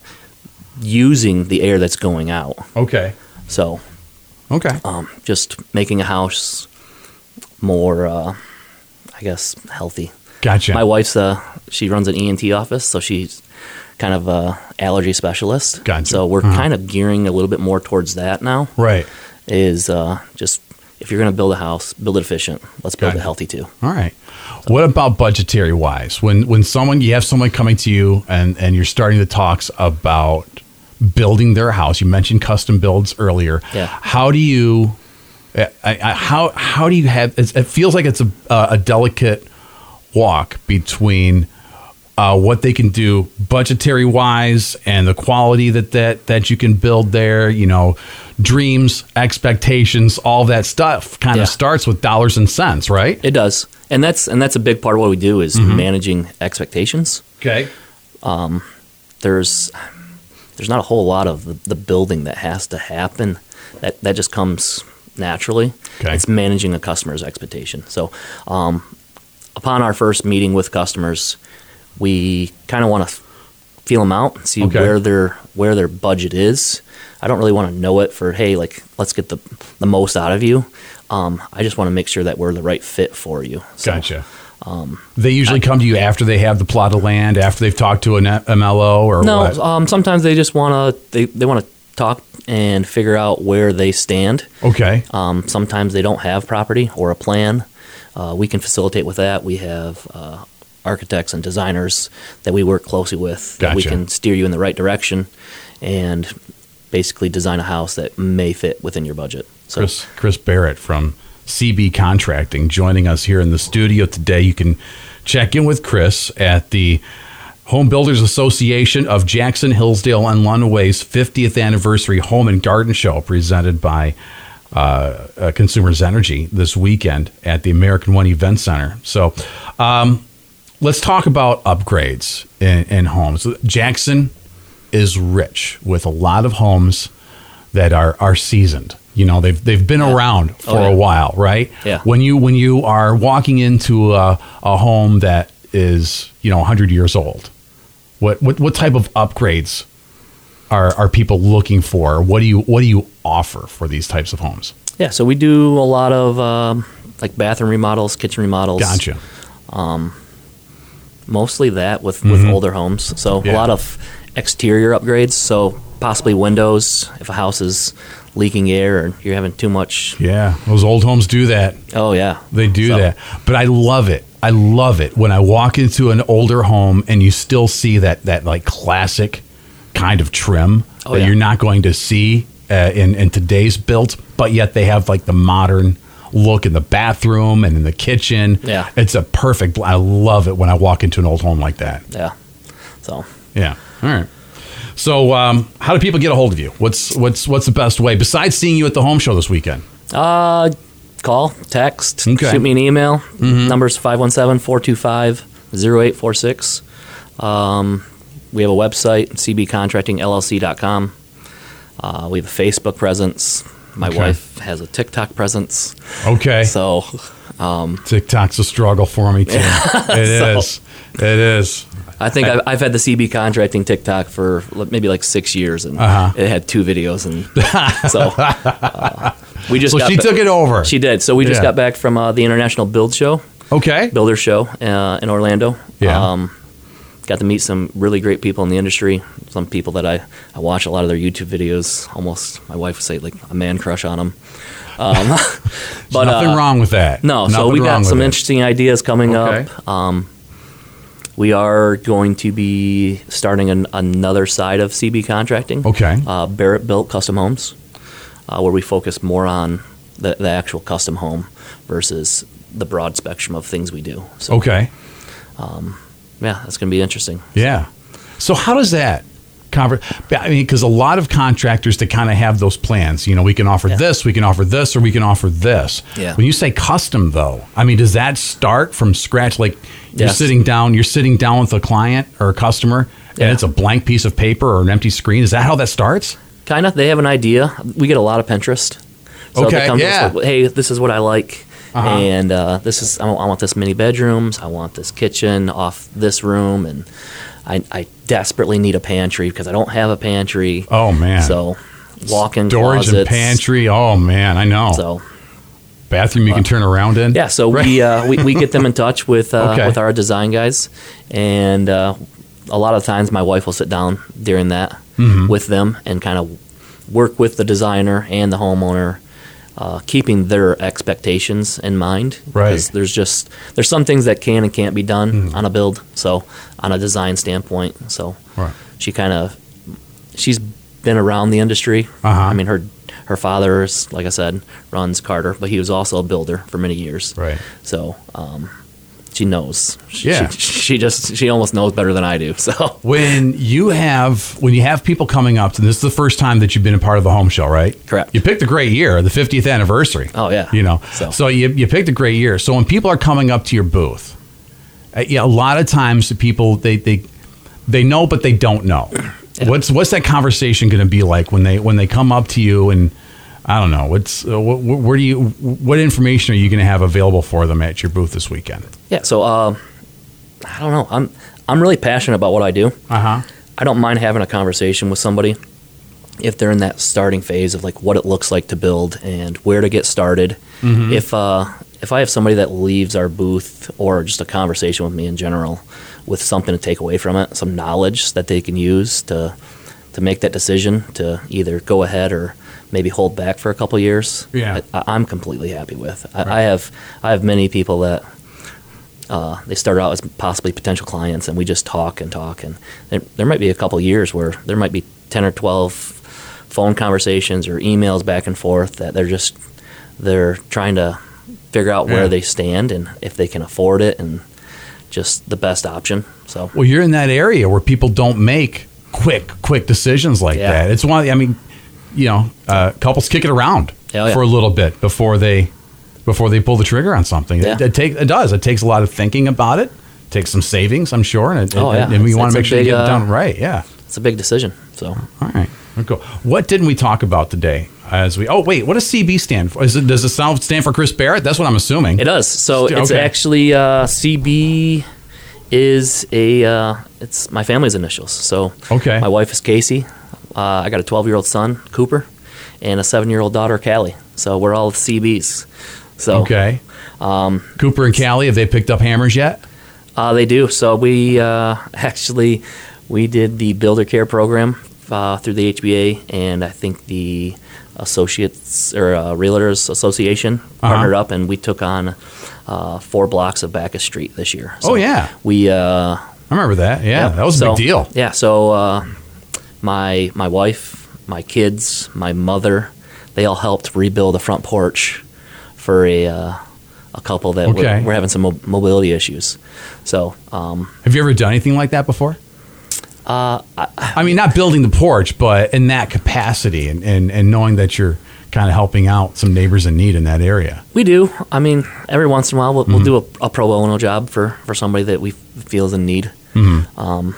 using the air that's going out. Okay. So Okay. Um, just making a house more, uh, I guess, healthy. Gotcha. My wife's, uh, she runs an E N T office, so she's kind of a allergy specialist. Gotcha. So we're uh-huh. kind of gearing a little bit more towards that now. Right. Is uh, just, if you're going to build a house, build it efficient. Let's build gotcha. it healthy, too. All right. So. What about budgetary-wise? When when someone, you have someone coming to you and, and you're starting the talks about building their house. You mentioned custom builds earlier. Yeah. How do you, I, I, how how do you have? It feels like it's a a delicate walk between uh, what they can do budgetary wise and the quality that, that that you can build there. You know, dreams, expectations, all that stuff kind yeah. of starts with dollars and cents, right? It does, and that's and that's a big part of what we do is mm-hmm. managing expectations. Okay. Um, there's. There's not a whole lot of the, the building that has to happen. That that just comes naturally. Okay. It's managing a customer's expectation. So um, upon our first meeting with customers, we kind of want to feel them out and see okay. where their where their budget is. I don't really want to know it for, hey, like, let's get the, the most out of you. Um, I just want to make sure that we're the right fit for you. So, gotcha. Um, they usually I, come to you after they have the plot of land, after they've talked to an M L O or no, what? No, um, sometimes they just want to they, they want to talk and figure out where they stand. Okay. Um, sometimes they don't have property or a plan. Uh, we can facilitate with that. We have uh, architects and designers that we work closely with. Gotcha. That we can steer you in the right direction and basically design a house that may fit within your budget. So, Chris, Chris Barrett from C B Contracting joining us here in the studio today. You can check in with Chris at the Home Builders Association of Jackson, Hillsdale, and Lunaway's fiftieth anniversary home and garden show presented by uh, uh, Consumers Energy this weekend at the American One Event Center. So um, let's talk about upgrades in, in homes. Jackson is rich with a lot of homes that are, are seasoned. You know, they've they've been yeah. around for oh, yeah. a while, right? Yeah. When you when you are walking into a, a home that is, you know, one hundred years old, what what what type of upgrades are are people looking for? What do you what do you offer for these types of homes? Yeah, so we do a lot of um, like bathroom remodels, kitchen remodels. Gotcha. Um, mostly that with, with mm-hmm. older homes. So yeah. a lot of exterior upgrades. So possibly windows if a house is leaking air or you're having too much. Yeah, those old homes do that. Oh, yeah. They do so. that. But I love it. I love it when I walk into an older home and you still see that, that like classic kind of trim oh, that yeah. you're not going to see uh, in, in today's built, but yet they have like the modern look in the bathroom and in the kitchen. Yeah. It's a perfect, I love it when I walk into an old home like that. Yeah. So. Yeah. All right. So, um, how do people get a hold of you? What's what's what's the best way besides seeing you at the home show this weekend? Uh, call, text, okay. shoot me an email. Mm-hmm. Number's five one seven, four two five, zero eight four six. Um, we have a website, c b contracting l l c dot com. Uh, we have a Facebook presence. My okay. wife has a TikTok presence. Okay. So, um, TikTok's a struggle for me too. It so, is. It is. I think I, I've had the C B Contracting TikTok for maybe like six years, and uh-huh. it had two videos, and so uh, we just. So got she ba- took it over. She did. So we just yeah. got back from uh, the International Build Show. Okay. Builder Show uh, in Orlando. Yeah. Um, got to meet some really great people in the industry. Some people that I, I watch a lot of their YouTube videos. Almost, my wife would say, like a man crush on them. Um, but nothing uh, wrong with that. No. Nothing so we got some it. interesting ideas coming okay. up. Um, We are going to be starting an, another side of C B Contracting. Okay. Uh, Barrett Built Custom Homes, uh, where we focus more on the, the actual custom home versus the broad spectrum of things we do. So, okay. Um, yeah, that's going to be interesting. Yeah. So how does that convert? I mean, because a lot of contractors that kind of have those plans, you know, we can offer yeah. this, we can offer this, or we can offer this. Yeah. When you say custom, though, I mean, does that start from scratch? Like you're Yes. sitting down, you're sitting down with a client or a customer, Yeah. and it's a blank piece of paper or an empty screen. Is that how that starts? Kind of. They have an idea. We get a lot of Pinterest. So Okay, they come to yeah. us with, hey, this is what I like. Uh-huh. And uh, this is I want, I want this many bedrooms. I want this kitchen off this room, and I, I desperately need a pantry because I don't have a pantry. Oh man! So walk-in storage closets. and pantry. Oh man, I know. So bathroom you uh, can turn around in. Yeah. So right? we, uh, we we get them in touch with uh, okay. with our design guys, and uh, a lot of times my wife will sit down during that mm-hmm. with them and kind of work with the designer and the homeowner. Uh, keeping their expectations in mind, right? Because there's just there's some things that can and can't be done mm. on a build. So on a design standpoint, so right. she kind of she's been around the industry. Uh-huh. I mean, her her father is, like I said, runs Carter, but he was also a builder for many years. Right. So um, she knows. She, Yeah. She, she just she almost knows better than I do. So when you have when you have people coming up, and this is the first time that you've been a part of the home show, right? Correct. You picked a great year, the fiftieth anniversary. Oh yeah. You know, So, so you you picked a great year. So when people are coming up to your booth, uh, yeah, a lot of times the people they they they know but they don't know. Yeah. What's what's that conversation going to be like when they when they come up to you and I don't know. What's uh, wh- wh- where do you what information are you going to have available for them at your booth this weekend? yeah. So uh, I don't know. I'm I'm really passionate about what I do. Uh huh. I don't mind having a conversation with somebody if they're in that starting phase of like what it looks like to build and where to get started. Mhm. If uh, if I have somebody that leaves our booth or just a conversation with me in general with something to take away from it, some knowledge that they can use to to make that decision to either go ahead or maybe hold back for a couple years, Yeah. I, I'm completely happy with. I, I have I have many people that uh, they start out as possibly potential clients, and we just talk and talk, and there, there might be a couple years where there might be ten or twelve phone conversations or emails back and forth that they're just they're trying to figure out where Yeah. they stand and if they can afford it and just the best option. So Well, you're in that area where people don't make quick, quick decisions like Yeah. that. It's one. I mean, you know, uh, couples kick it around Oh, yeah. for a little bit before they before they pull the trigger on something. Yeah. It, it takes it does. It takes a lot of thinking about it. It takes some savings, I'm sure, and, it, Oh, it- yeah. and we It's- want it's to a make sure you big, get it done uh, right. Yeah. it's a big decision. So All right. Cool. What didn't we talk about today? As we oh wait, what does C B stand for? Is it, does it sound stand for Chris Barrett? That's what I'm assuming. It does. So Okay. it's actually uh, C B is a uh, it's my family's initials. So Okay. my wife is Casey. Uh, I got a twelve year old son, Cooper, and a seven year old daughter, Callie. So we're all C Bs. So Okay. Um, Cooper and Callie, have they picked up hammers yet? Uh, they do. So we uh, actually we did the Builder Care program uh, through the H B A, and I think the Associates or uh, Realtors Association partnered Uh-huh. up, and we took on uh, four blocks of Bacchus Street this year. Oh, yeah. we. Uh, I remember that. Yeah, that was a so- big deal. Yeah. So uh, my my wife, my kids, my mother, they all helped rebuild a front porch for a. Uh, a couple that Okay. were, were having some mo- mobility issues. So, um, Have you ever done anything like that before? Uh, I, I mean, not building the porch, but in that capacity and, and, and knowing that you're kind of helping out some neighbors in need in that area. we do. I mean, every once in a while we'll, we'll do a, a pro bono job for, for somebody that we feel is in need. Mhm. Um,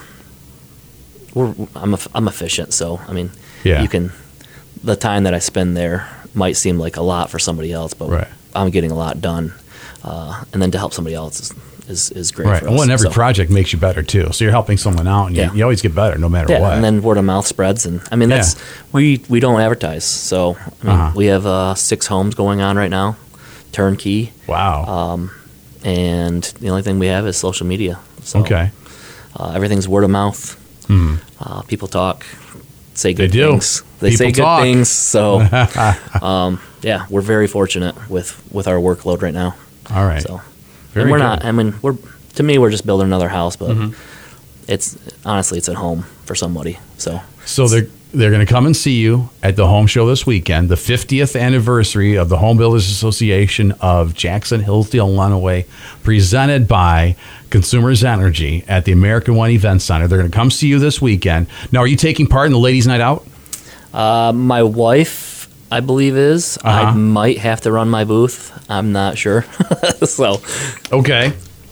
we're, I'm, eff- I'm efficient, so I mean, Yeah. you can. The time that I spend there might seem like a lot for somebody else, but Right. I'm getting a lot done, uh, and then to help somebody else is is, is great. Right. For us. Well, and every So- project makes you better, too. So you're helping someone out, and you, Yeah. you always get better no matter Yeah, what. and then word of mouth spreads, and I mean that's we we don't advertise, so I mean, Uh-huh. we have uh, six homes going on right now, turnkey. Wow. Um, and the only thing we have is social media. So, Okay. Uh, everything's word of mouth. Mhm. Uh, people talk, say good They do. things. They say People good talk. things. So, um, yeah, we're very fortunate with with our workload right now. All right. So, Very and we're good. not. I mean, we're to me, we're just building another house, but Mhm. it's honestly it's at home for somebody. So. So they're they're going to come and see you at the home show this weekend, the fiftieth anniversary of the Home Builders Association of Jackson, Hillsdale, Lenawee, presented by Consumers Energy at the American One Event Center. They're going to come see you this weekend. Now, are you taking part in the Ladies' Night Out? Uh, my wife, I believe, is. Uh-huh. I might have to run my booth. I'm not sure. so, Okay.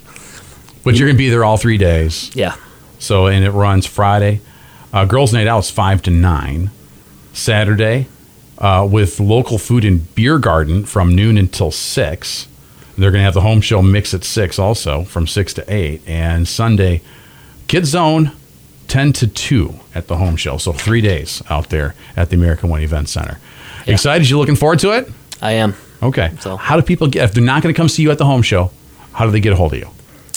But you're going to be there all three days. yeah. So, and it runs Friday. Uh, Girls' Night Out is five to nine. Saturday, uh, with local food and beer garden from noon until six. They're going to have the home show mix at six also from six to eight. And Sunday, Kids Zone, ten to two at the home show. So three days out there at the American One Event Center. Excited? You looking forward to it? I am. Okay. So- How do people get, if they're not going to come see you at the home show, how do they get a hold of you?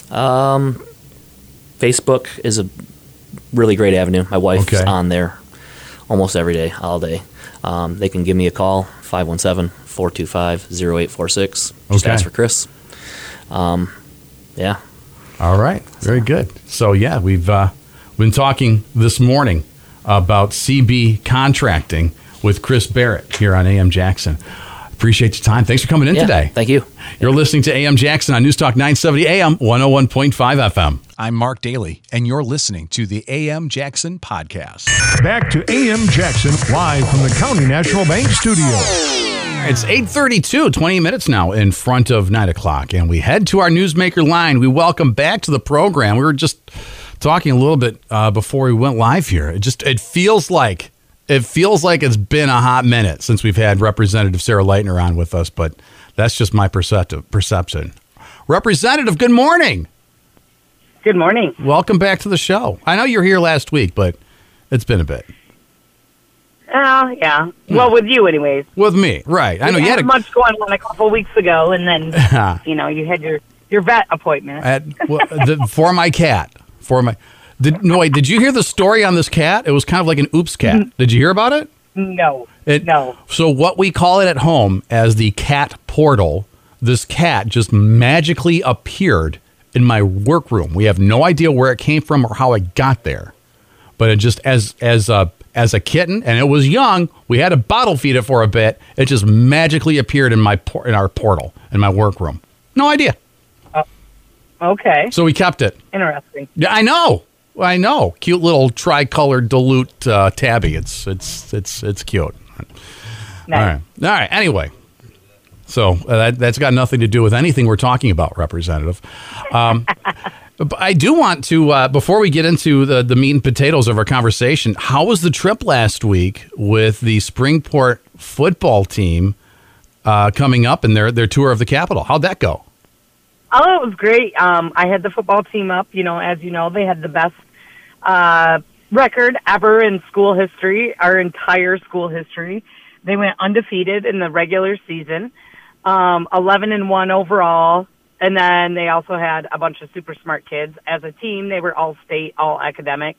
Um, Facebook is a really great avenue. My wife's Okay. on there almost every day, all day. Um, they can give me a call, five one seven, four two five, zero eight four six. Just Okay. ask for Chris. Um, yeah. All right. Very good. So, yeah, we've uh, been talking this morning about C B contracting with Chris Barrett here on A M Jackson. Appreciate your time. Thanks for coming in Yeah, today. Thank you. You're listening to A M Jackson on News Talk nine seventy A M, one oh one point five F M. I'm Mark Daly, and you're listening to the A M Jackson Podcast. Back to A M Jackson, live from the County National Bank Studio. It's eight thirty-two, twenty minutes now in front of nine o'clock, and we head to our Newsmaker line. We welcome back to the program. We were just talking a little bit uh, before we went live here. It just it feels like it feels like it's been a hot minute since we've had Representative Sarah Leitner on with us, but that's just my perceptive perception. Representative, good morning. Good morning. Welcome back to the show. I know you were here last week, but it's been a bit. Oh, yeah. Well, with you, anyways. With me, right. I know you you had had a much going on a couple of weeks ago, and then, you know, you had your, your vet appointment. at well, the, for my cat. For my did no wait, did you hear the story on this cat? It was kind of like an oops cat. Did you hear about it? No. It, no. So what we call it at home as the cat portal, this cat just magically appeared in my workroom. We have no idea where it came from or how it got there. But it just as as a as a kitten, and it was young, we had to bottle feed it for a bit. It just magically appeared in my por- in our portal in my workroom. No idea. Okay. So we kept it. Interesting. Yeah, I know. I know. Cute little tricolored dilute uh, tabby. It's it's it's it's cute. Nice. All right. All right. Anyway, so uh, that that's got nothing to do with anything we're talking about, Representative. Um, but I do want to uh, before we get into the the meat and potatoes of our conversation. How was the trip last week with the Springport football team uh, coming up in their their tour of the Capitol? How'd that go? Oh, it was great. Um, I had the football team up. You know, as you know, they had the best uh, record ever in school history, our entire school history. They went undefeated in the regular season, um, eleven and one overall, and then they also had a bunch of super smart kids. As a team, they were all state, all academic,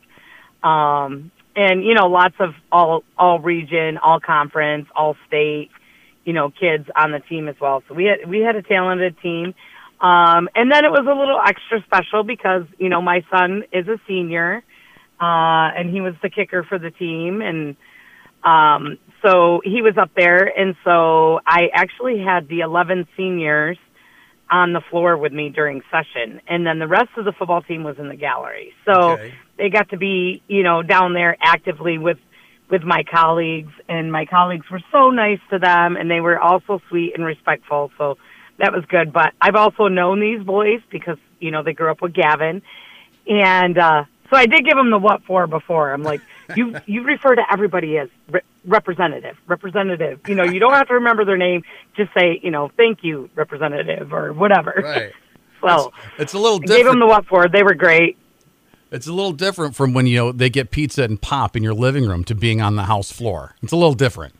um, and you know, lots of all all region, all conference, all state, you know, kids on the team as well. So we had we had a talented team. Um, and then it was a little extra special because, you know, my son is a senior, uh, and he was the kicker for the team. And, um, so he was up there. And so I actually had the eleven seniors on the floor with me during session. And then the rest of the football team was in the gallery. So Okay. they got to be, you know, down there actively with, with my colleagues, and my colleagues were so nice to them, and they were also sweet and respectful. So that was good. But I've also known these boys because, you know, they grew up with Gavin. And uh, so I did give them the what for before. I'm like, you you refer to everybody as re- representative, representative. You know, you don't have to remember their name. Just say, you know, thank you, representative, or whatever. Right. So It's, it's a little I different. gave them the what for. They were great. It's a little different from when, you know, they get pizza and pop in your living room to being on the house floor. It's a little different.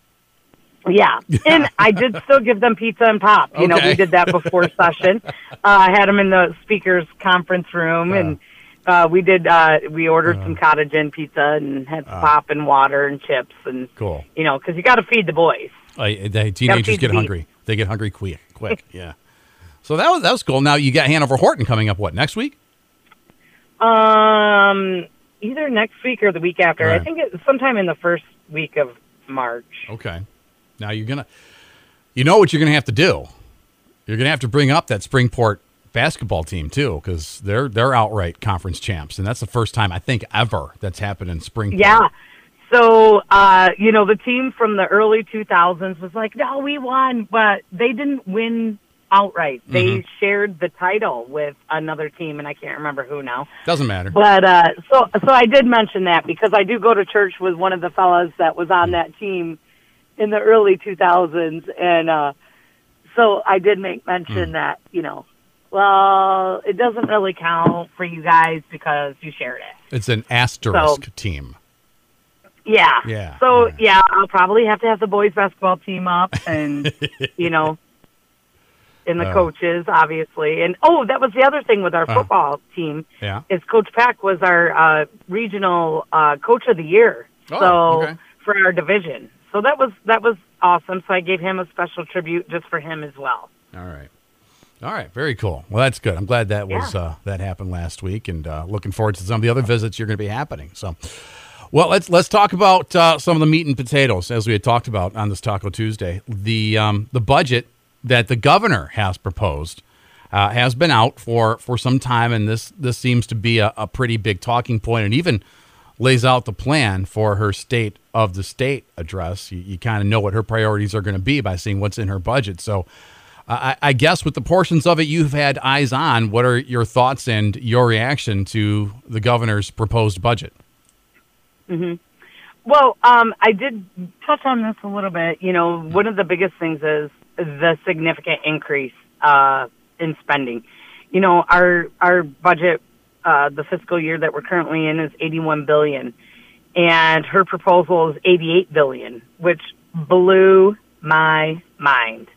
Yeah, and I did still give them pizza and pop. You know, Okay. we did that before session. Uh, I had them in the speakers conference room, and uh, we did. Uh, we ordered some cottage inn pizza and had Uh. pop and water and chips, and Cool. you know, because you got to feed the boys. Uh, the teenagers feed get the hungry. They get hungry quick. Quick. Yeah. So that was that was cool. Now you got Hanover Horton coming up. What, next week? Um, either next week or the week after. I Right. think it's sometime in the first week of March. Okay. Now you're gonna, you know what you're gonna have to do. You're gonna have to bring up that Springport basketball team too, because they're they're outright conference champs, and that's the first time I think ever that's happened in Springport. Yeah. So, uh, you know, the team from the early two thousands was like, no, we won, but they didn't win outright. They Mhm. shared the title with another team, and I can't remember who now. Doesn't matter. But uh, so, so I did mention that because I do go to church with one of the fellas that was on that team in the early two thousands, and uh, so I did make mention Mm. that, you know, well, it doesn't really count for you guys because you shared it. It's an asterisk So- team. Yeah. Yeah. So yeah, I'll probably have to have the boys basketball team up, and you know, and the Uh. coaches obviously. And oh, that was the other thing with our Uh. football team Yeah. is Coach Pack was our uh, regional uh, coach of the year. Oh, so okay. for our division, so that was that was awesome. So I gave him a special tribute just for him as well. All right. All right. Very cool. Well, that's good. I'm glad that was Yeah. uh, that happened last week, and uh, looking forward to some of the other visits you're going to be happening. So, well, let's let's talk about uh, some of the meat and potatoes as we had talked about on this Taco Tuesday. The um, the budget that the governor has proposed uh, has been out for, for some time, and this this seems to be a, a pretty big talking point, and even lays out the plan for her State of the State address. You, you kind of know what her priorities are going to be by seeing what's in her budget. So I, I guess with the portions of it you've had eyes on, what are your thoughts and your reaction to the governor's proposed budget? hmm Well, um, I did touch on this a little bit. You know, one of the biggest things is the significant increase uh, in spending. You know, our our budget, uh, the fiscal year that we're currently in, is eighty-one billion dollars, and her proposal is eighty-eight billion dollars, which blew my mind.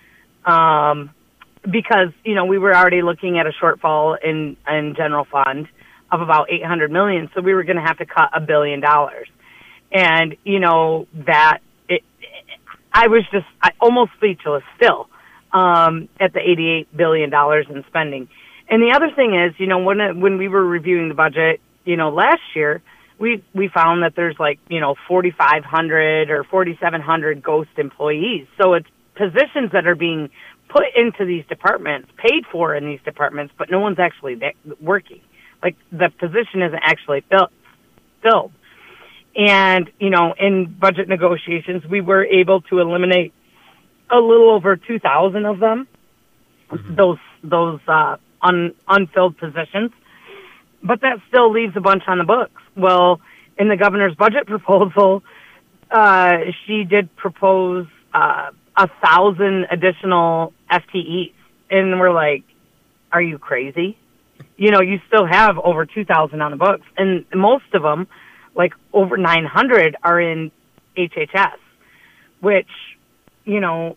Um, because you know we were already looking at a shortfall in in general fund of about eight hundred million dollars, so we were going to have to cut a billion dollars. And, you know, that it, I was just I, almost speechless still um, at the eighty-eight billion dollars in spending. And the other thing is, you know, when it, when we were reviewing the budget, you know, last year, we we found that there's like, you know, forty-five hundred or forty-seven hundred ghost employees. So it's positions that are being put into these departments, paid for in these departments, but no one's actually there working. Like, the position isn't actually fill, filled. And, you know, in budget negotiations, we were able to eliminate a little over two thousand of them, mm-hmm. those those uh, un, unfilled positions. But that still leaves a bunch on the books. Well, in the governor's budget proposal, uh, she did propose uh, a thousand additional F T Es. And we're like, are you crazy? You know, you still have over two thousand on the books. And most of them, like over nine hundred, are in H H S, which, you know,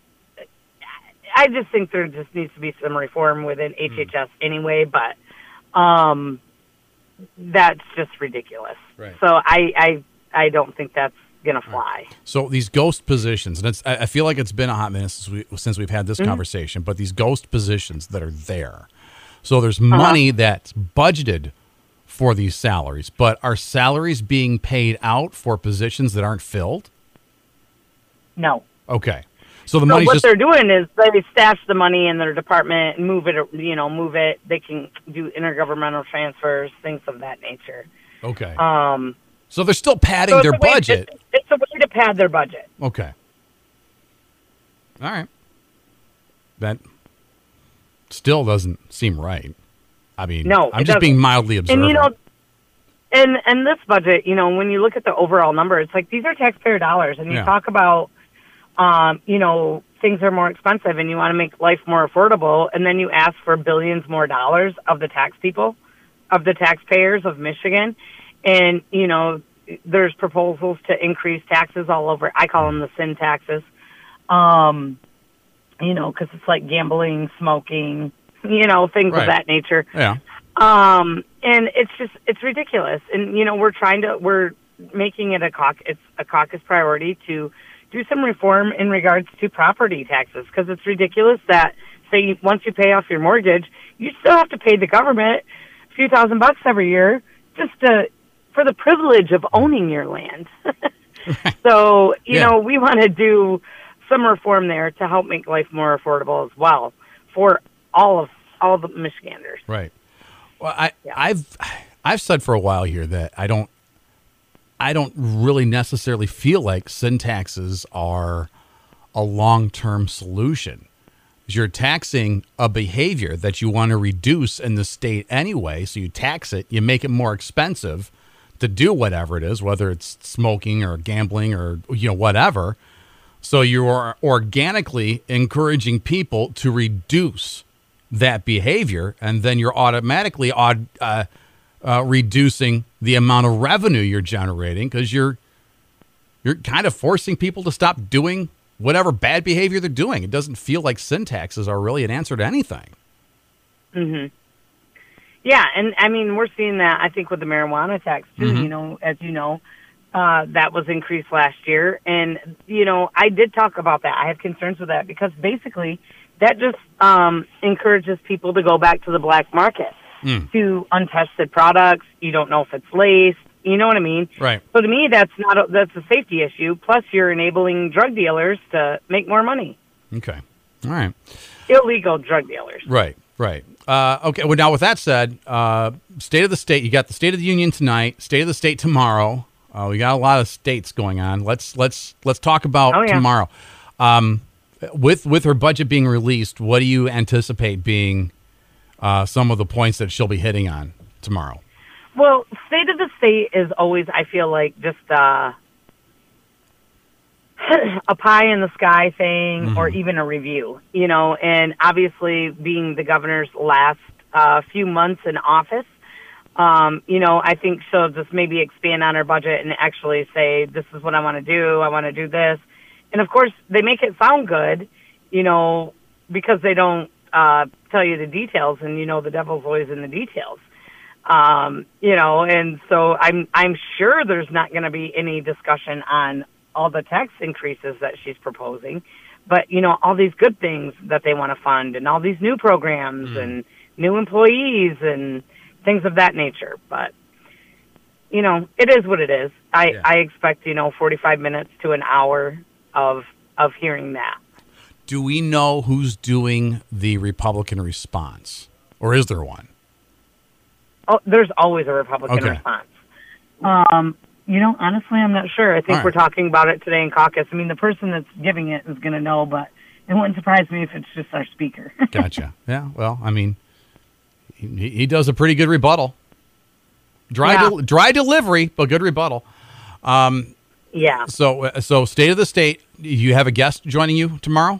I just think there just needs to be some reform within H H S mm. anyway, but um, that's just ridiculous. Right. So I, I, I don't think that's going to fly. Right. So these ghost positions, and it's, I feel like it's been a hot minute since, we, since we've had this mm-hmm. conversation, but these ghost positions that are there. So there's money uh-huh. that's budgeted for these salaries, but are salaries being paid out for positions that aren't filled? No. Okay. So the so money's what just... they're doing is they stash the money in their department and move it, you know, move it. They can do intergovernmental transfers, things of that nature. Okay. Um, so they're still padding so their it's way, budget. It's, it's a way to pad their budget. Okay. All right. That still doesn't seem right. I mean, no, I'm just being mildly observant. And, you know, and, and this budget, you know, when you look at the overall number, it's like these are taxpayer dollars. And you Yeah. talk about, um, you know, things are more expensive and you want to make life more affordable. And then you ask for billions more dollars of the tax people, of the taxpayers of Michigan. And, you know, there's proposals to increase taxes all over. I call them the sin taxes. Um, you know, because it's like gambling, smoking, you know, things Right. of that nature. Yeah. Um, and it's just, it's ridiculous. And, you know, we're trying to, we're making it a caucus, it's a caucus priority to do some reform in regards to property taxes. Because it's ridiculous that, say, once you pay off your mortgage, you still have to pay the government a few thousand bucks every year just to, for the privilege of owning your land. So, you Yeah. know, we want to do some reform there to help make life more affordable as well for all of all the Michiganders. Right. Well, I, I've I've said for a while here that I don't I don't really necessarily feel like sin taxes are a long-term solution. You're taxing a behavior that you want to reduce in the state anyway, so you tax it, you make it more expensive to do whatever it is, whether it's smoking or gambling or you know whatever. So you are organically encouraging people to reduce that behavior, and then you're automatically odd, uh, uh, reducing the amount of revenue you're generating because you're you're kind of forcing people to stop doing whatever bad behavior they're doing. It doesn't feel like sin taxes are really an answer to anything. Mm-hmm. Yeah, and I mean we're seeing that I think with the marijuana tax too. Mm-hmm. You know, as you know. Uh, that was increased last year. And, you know, I did talk about that. I have concerns with that because basically that just um, encourages people to go back to the black market, mm. to untested products. You don't know if it's laced. You know what I mean? Right. So to me, that's not a, that's a safety issue. Plus, you're enabling drug dealers to make more money. Okay. All right. Illegal drug dealers. Right, right. Uh, okay, well, now with that said, uh, State of the State, you got the State of the Union tonight, State of the State tomorrow. Uh, we got a lot of states going on. Let's let's let's talk about oh, yeah. tomorrow. Um, with with her budget being released, what do you anticipate being uh, some of the points that she'll be hitting on tomorrow? Well, State of the State is always, I feel like, just uh, a pie in the sky thing, mm-hmm. or even a review. You know, and obviously, being the governor's last uh, few months in office. Um, you know, I think she'll just maybe expand on her budget and actually say, this is what I want to do. I want to do this. And of course, they make it sound good, you know, because they don't uh, tell you the details. And, you know, the devil's always in the details. Um, you know, and so I'm, I'm sure there's not going to be any discussion on all the tax increases that she's proposing. But, you know, all these good things that they want to fund and all these new programs mm. and new employees and things of that nature. But, you know, it is what it is. I, yeah. I expect, you know, forty-five minutes to an hour of of hearing that. Do we know who's doing the Republican response, or is there one? Oh, there's always a Republican Okay. response. Um, you know, honestly, I'm not sure. I think All we're right. talking about it today in caucus. I mean, the person that's giving it is going to know, but it wouldn't surprise me if it's just our speaker. Gotcha. Yeah. Well, I mean, he, he does a pretty good rebuttal. Dry, Yeah. del- dry delivery, but good rebuttal. Um, yeah. So, so state of the state. You have a guest joining you tomorrow.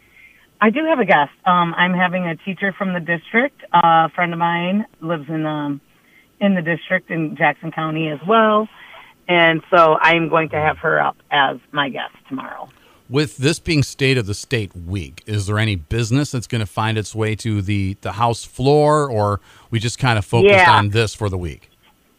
I do have a guest. Um, I'm having a teacher from the district. Uh, a friend of mine lives in um, in the district in Jackson County as well. And so I'm going to have her up as my guest tomorrow. With this being State of the State week, is there any business that's going to find its way to the, the House floor, or we just kind of focused Yeah. on this for the week?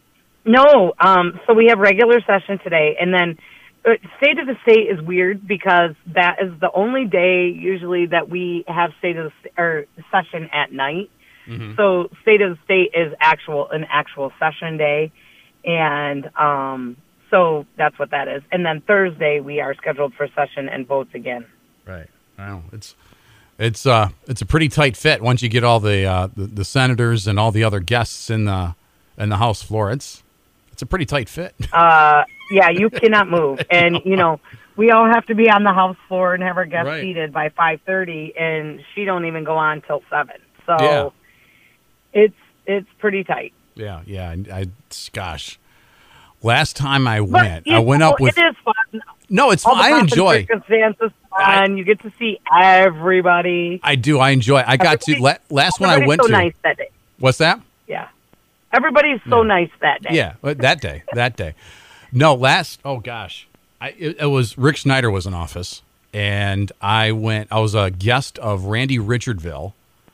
No, um, so we have regular session today, and then uh, State of the State is weird because that is the only day usually that we have State of the St- or session at night. Mm-hmm. So State of the State is actual an actual session day, and um, so that's what that is. And then Thursday we are scheduled for session and votes again. Right. I know it's it's uh it's a pretty tight fit once you get all the uh, the, the senators and all the other guests in the in the House floor. It's it's a pretty tight fit. Uh, yeah, you cannot move, and you know we all have to be on the House floor and have our guests Right. seated by five thirty, and she don't even go on till seven. So Yeah. it's it's pretty tight. Yeah, yeah. I, I gosh, last time I But, went, you I went know, up with. It is fun. No, it's All fun. the I pomp and enjoy. circumstances fun. You get to see everybody. I do. I enjoy. I got to la- last one I Everybody's went so to. nice that day. What's that? Yeah, everybody's so nice that day. Yeah, but that day. That day. No, last. Oh gosh, I it, it was Rick Schneider was in office, and I went. I was a guest of Randy Richardville,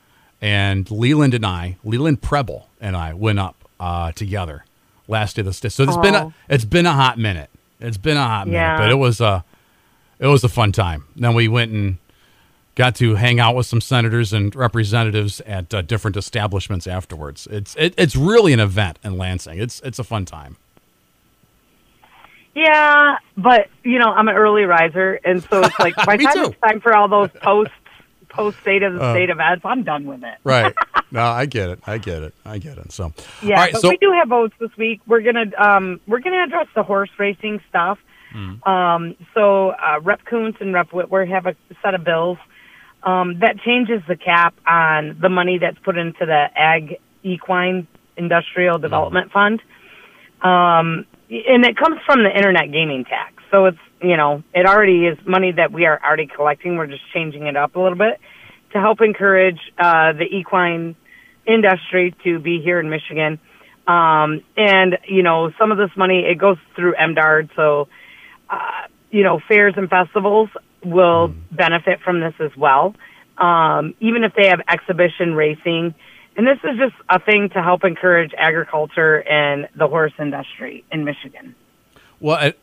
and Leland and I, Leland Preble and I went up uh, together last day of the state. So it's been a Oh. it's been a hot minute. It's been a hot minute, Yeah. but it was a it was a fun time. Then we went and got to hang out with some senators and representatives at uh, different establishments afterwards. It's it, it's really an event in Lansing. It's it's a fun time. Yeah, but you know, I'm an early riser, and so it's like by the Me time too. it's time for all those post post state of the Uh, state events, I'm done with it. Right. No, I get it. I get it. I get it. So, Yeah, all right. but So, we do have votes this week. We're gonna um, we're gonna address the horse racing stuff. Mm. Um, so uh, Rep Kuntz and Rep Whitwer have a set of bills um, that changes the cap on the money that's put into the Ag Equine Industrial Development Fund, um, and it comes from the Internet Gaming Tax. So it's you know it already is money that we are already collecting. We're just changing it up a little bit to help encourage uh, the equine industry to be here in Michigan. Um, and, you know, some of this money, it goes through M D A R D. So, uh, you know, fairs and festivals will benefit from this as well. Um, even if they have exhibition racing. And this is just a thing to help encourage agriculture and the horse industry in Michigan. well, I,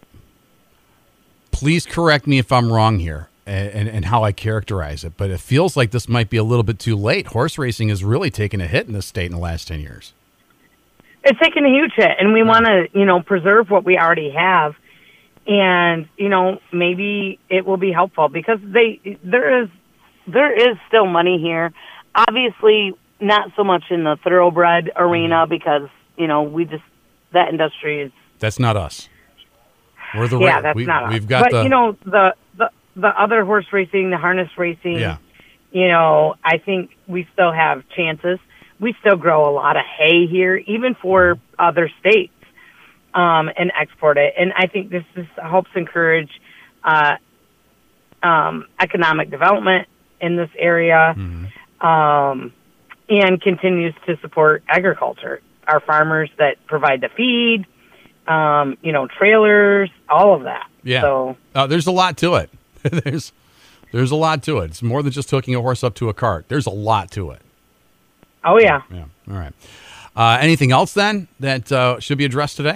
please correct me if I'm wrong here and, and, and how I characterize it, but it feels like this might be a little bit too late. Horse racing has really taken a hit in this state in the last ten years. It's taken a huge hit, and we want to, you know, preserve what we already have. And, you know, maybe it will be helpful because they there is there is still money here. Obviously, not so much in the thoroughbred arena because, you know, we just that industry is That's not us. We're the yeah, ra- that's we, not us. We've got but the you know the, the the other horse racing, the harness racing. Yeah. You know, I think we still have chances. We still grow a lot of hay here, even for other states, um, and export it. And I think this just helps encourage uh, um, economic development in this area, um, and continues to support agriculture. Our farmers that provide the feed, um, you know, trailers, all of that. Yeah. So Uh, there's a lot to it. there's there's a lot to it. It's more than just hooking a horse up to a cart. There's a lot to it. Oh yeah. Yeah. All right. Uh, anything else then that uh, should be addressed today?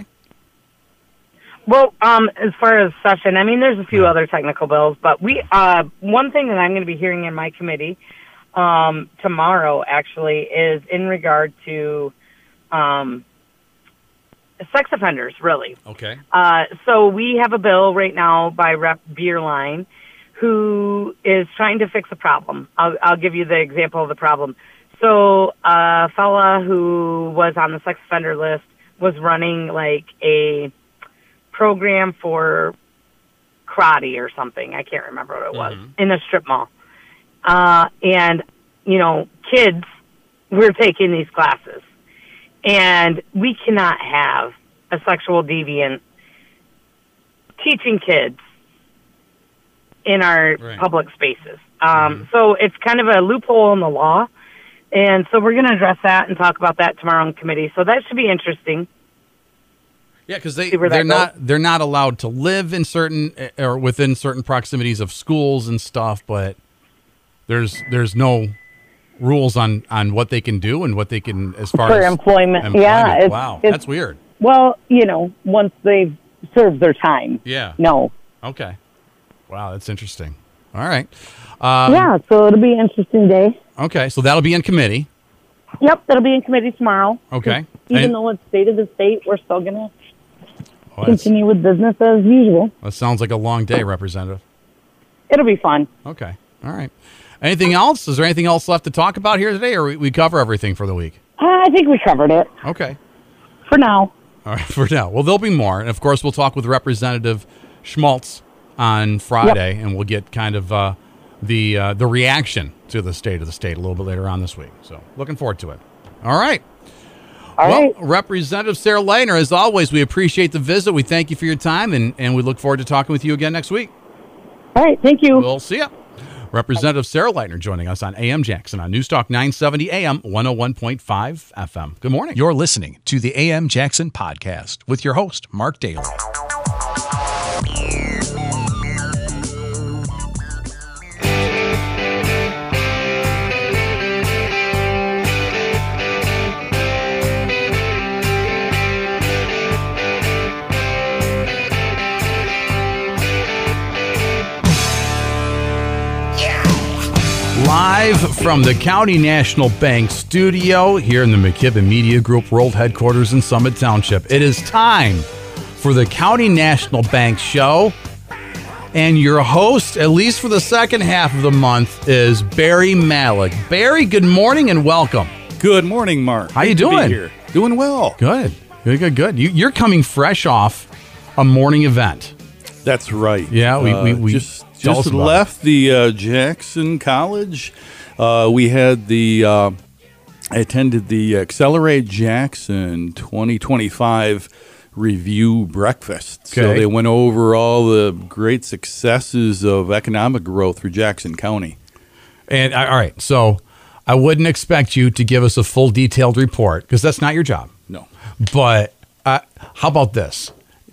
Well, um, as far as session, I mean, there's a few other technical bills, but we, uh, one thing that I'm going to be hearing in my committee, um, tomorrow actually is in regard to, um, sex offenders, really. Okay. Uh, so we have a bill right now by Rep Bierlein, who is trying to fix a problem. I'll, I'll give you the example of the problem. So a fella who was on the sex offender list was running like a program for karate or something. I can't remember what it was, mm-hmm. in a strip mall. Uh, and, you know, kids were taking these classes. And we cannot have a sexual deviant teaching kids in our right. public spaces. Um, mm-hmm. So it's kind of a loophole in the law. And so we're going to address that and talk about that tomorrow in committee. So that should be interesting. Yeah, because they they're not goes. they're not allowed to live in certain or within certain proximities of schools and stuff, but there's there's no rules on, on what they can do and what they can as far for as employment. employment. Yeah, it's, wow, it's, that's weird. Well, you know, once they've served their time. Yeah. No. Okay. Wow, that's interesting. All right. Um, yeah, so it'll be an interesting day. Okay, so that'll be in committee. Yep, that'll be in committee tomorrow. Okay. Even and, though it's state of the state, we're still going to well, continue with business as usual. That sounds like a long day, Representative. It'll be fun. Okay. All right. Anything else? Is there anything else left to talk about here today, or we, we cover everything for the week? Uh, I think we covered it. Okay. For now. All right, for now. Well, there'll be more. And, of course, we'll talk with Representative Schmaltz on Friday, yep. and we'll get kind of uh, the uh, the reaction to the state of the state a little bit later on this week. So looking forward to it. All right. All well, right. Representative Sarah Lightner, as always, we appreciate the visit. We thank you for your time, and, and we look forward to talking with you again next week. All right. Thank you. We'll see you. Representative Sarah Lightner joining us on A M Jackson on Newstalk nine seventy A M, one oh one point five F M. Good morning. You're listening to the A M Jackson Podcast with your host, Mark Daly. Live from the County National Bank studio here in the McKibben Media Group World Headquarters in Summit Township. It is time for the County National Bank Show. And your host, at least for the second half of the month, is Barry Malik. Barry, good morning and welcome. Good morning, Mark. How you Good to doing? be here. Doing well. Good. Good, good, good. You, you're coming fresh off a morning event. That's right. Yeah, we, uh, we, we just, just left the uh, Jackson College. Uh, we had the, uh, I attended the Accelerate Jackson twenty twenty-five review breakfast. Okay. So they went over all the great successes of economic growth for Jackson County. And all right, so I wouldn't expect you to give us a full detailed report because that's not your job. No. But uh, how about this?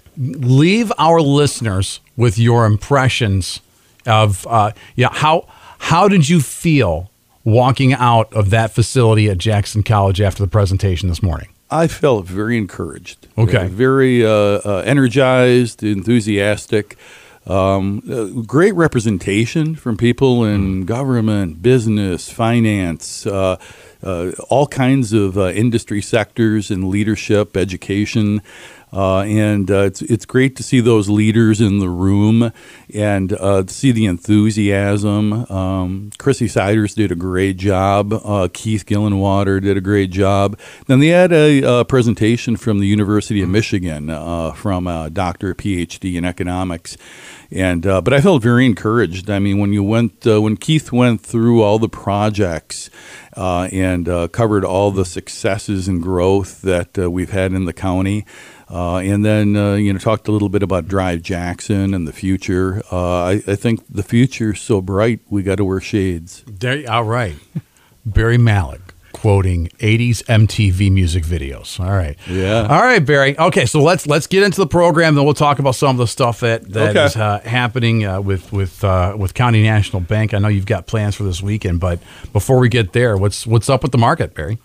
Leave our listeners with your impressions of uh, yeah. How how did you feel walking out of that facility at Jackson College after the presentation this morning? I felt very encouraged. Okay. Uh, very uh, uh, energized, enthusiastic. Um, uh, great representation from people in government, business, finance, uh, uh, all kinds of uh, industry sectors and leadership, education. Uh, and uh, it's it's great to see those leaders in the room and uh, to see the enthusiasm. Um, Chrissy Siders did a great job. Uh, Keith Gillenwater did a great job. Then they had a, a presentation from the University of Michigan uh, from a doctor, P H D in economics. And uh, but I felt very encouraged. I mean, when you went, uh, when Keith went through all the projects uh, and uh, covered all the successes and growth that uh, we've had in the county. Uh, and then, uh, you know, talked a little bit about Drive Jackson and the future. Uh, I, I think the future's so bright, we got to wear shades. There, all right. Barry Malik quoting eighties M T V music videos. All right. Yeah. All right, Barry. Okay, so let's let's get into the program. Then we'll talk about some of the stuff that, that Okay. is uh, happening uh, with with uh, with County National Bank. I know you've got plans for this weekend, but before we get there, what's what's up with the market, Barry?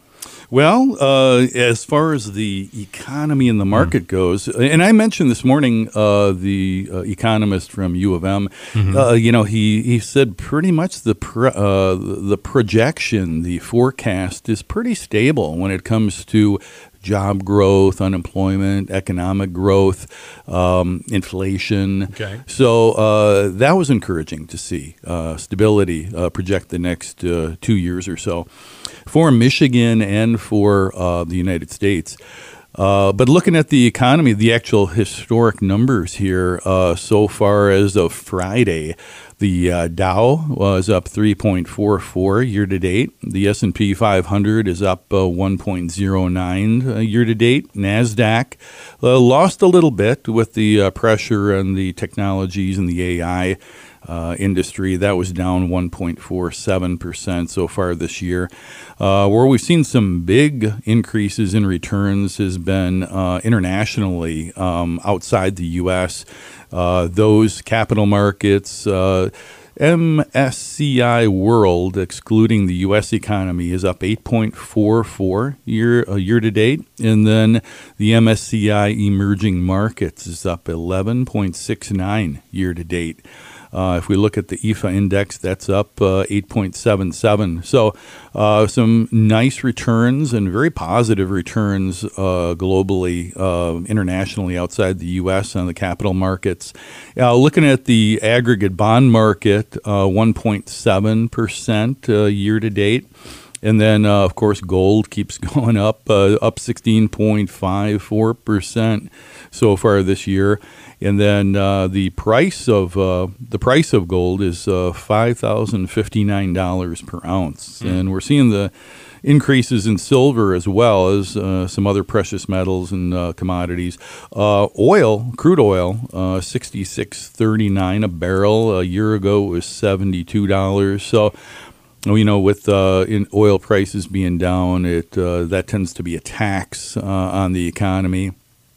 Well, uh, as far as the economy and the market mm. goes, and I mentioned this morning uh, the uh, economist from U of M. Mm-hmm. Uh, you know, he, he said pretty much the pro, uh, the projection, the forecast is pretty stable when it comes to job growth, unemployment, economic growth, um, inflation. Okay. So uh, that was encouraging to see uh, stability uh, project the next uh, two years or so for Michigan and for uh, the United States. Uh, but looking at the economy, the actual historic numbers here uh, so far as of Friday, the uh, Dow was up three point four four year to date. The S and P five hundred is up uh, one point zero nine uh, year to date. NASDAQ uh, lost a little bit with the uh, pressure on the technologies and the A I Uh, industry. That was down one point four seven percent so far this year. Uh, where we've seen some big increases in returns has been uh, internationally um, outside the U S. Uh, those capital markets, uh, M S C I World, excluding the U S economy, is up eight point four four year uh, year to date, and then the M S C I Emerging Markets is up eleven point six nine year to date. Uh, if we look at the E F A index, that's up uh, eight point seven seven. So uh, some nice returns and very positive returns uh, globally, uh, internationally, outside the U S on the capital markets. Uh, looking at the aggregate bond market, uh, one point seven percent uh, year to date. And then, uh, of course, gold keeps going up, uh, up sixteen point five four percent so far this year. And then uh, the price of uh, the price of gold is uh, five thousand fifty-nine dollars per ounce, mm. and we're seeing the increases in silver as well as uh, some other precious metals and uh, commodities. Uh, oil, crude oil, uh, sixty-six thirty-nine a barrel. A year ago it was seventy-two dollars. So, you know, with uh, in oil prices being down, it uh, that tends to be a tax uh, on the economy.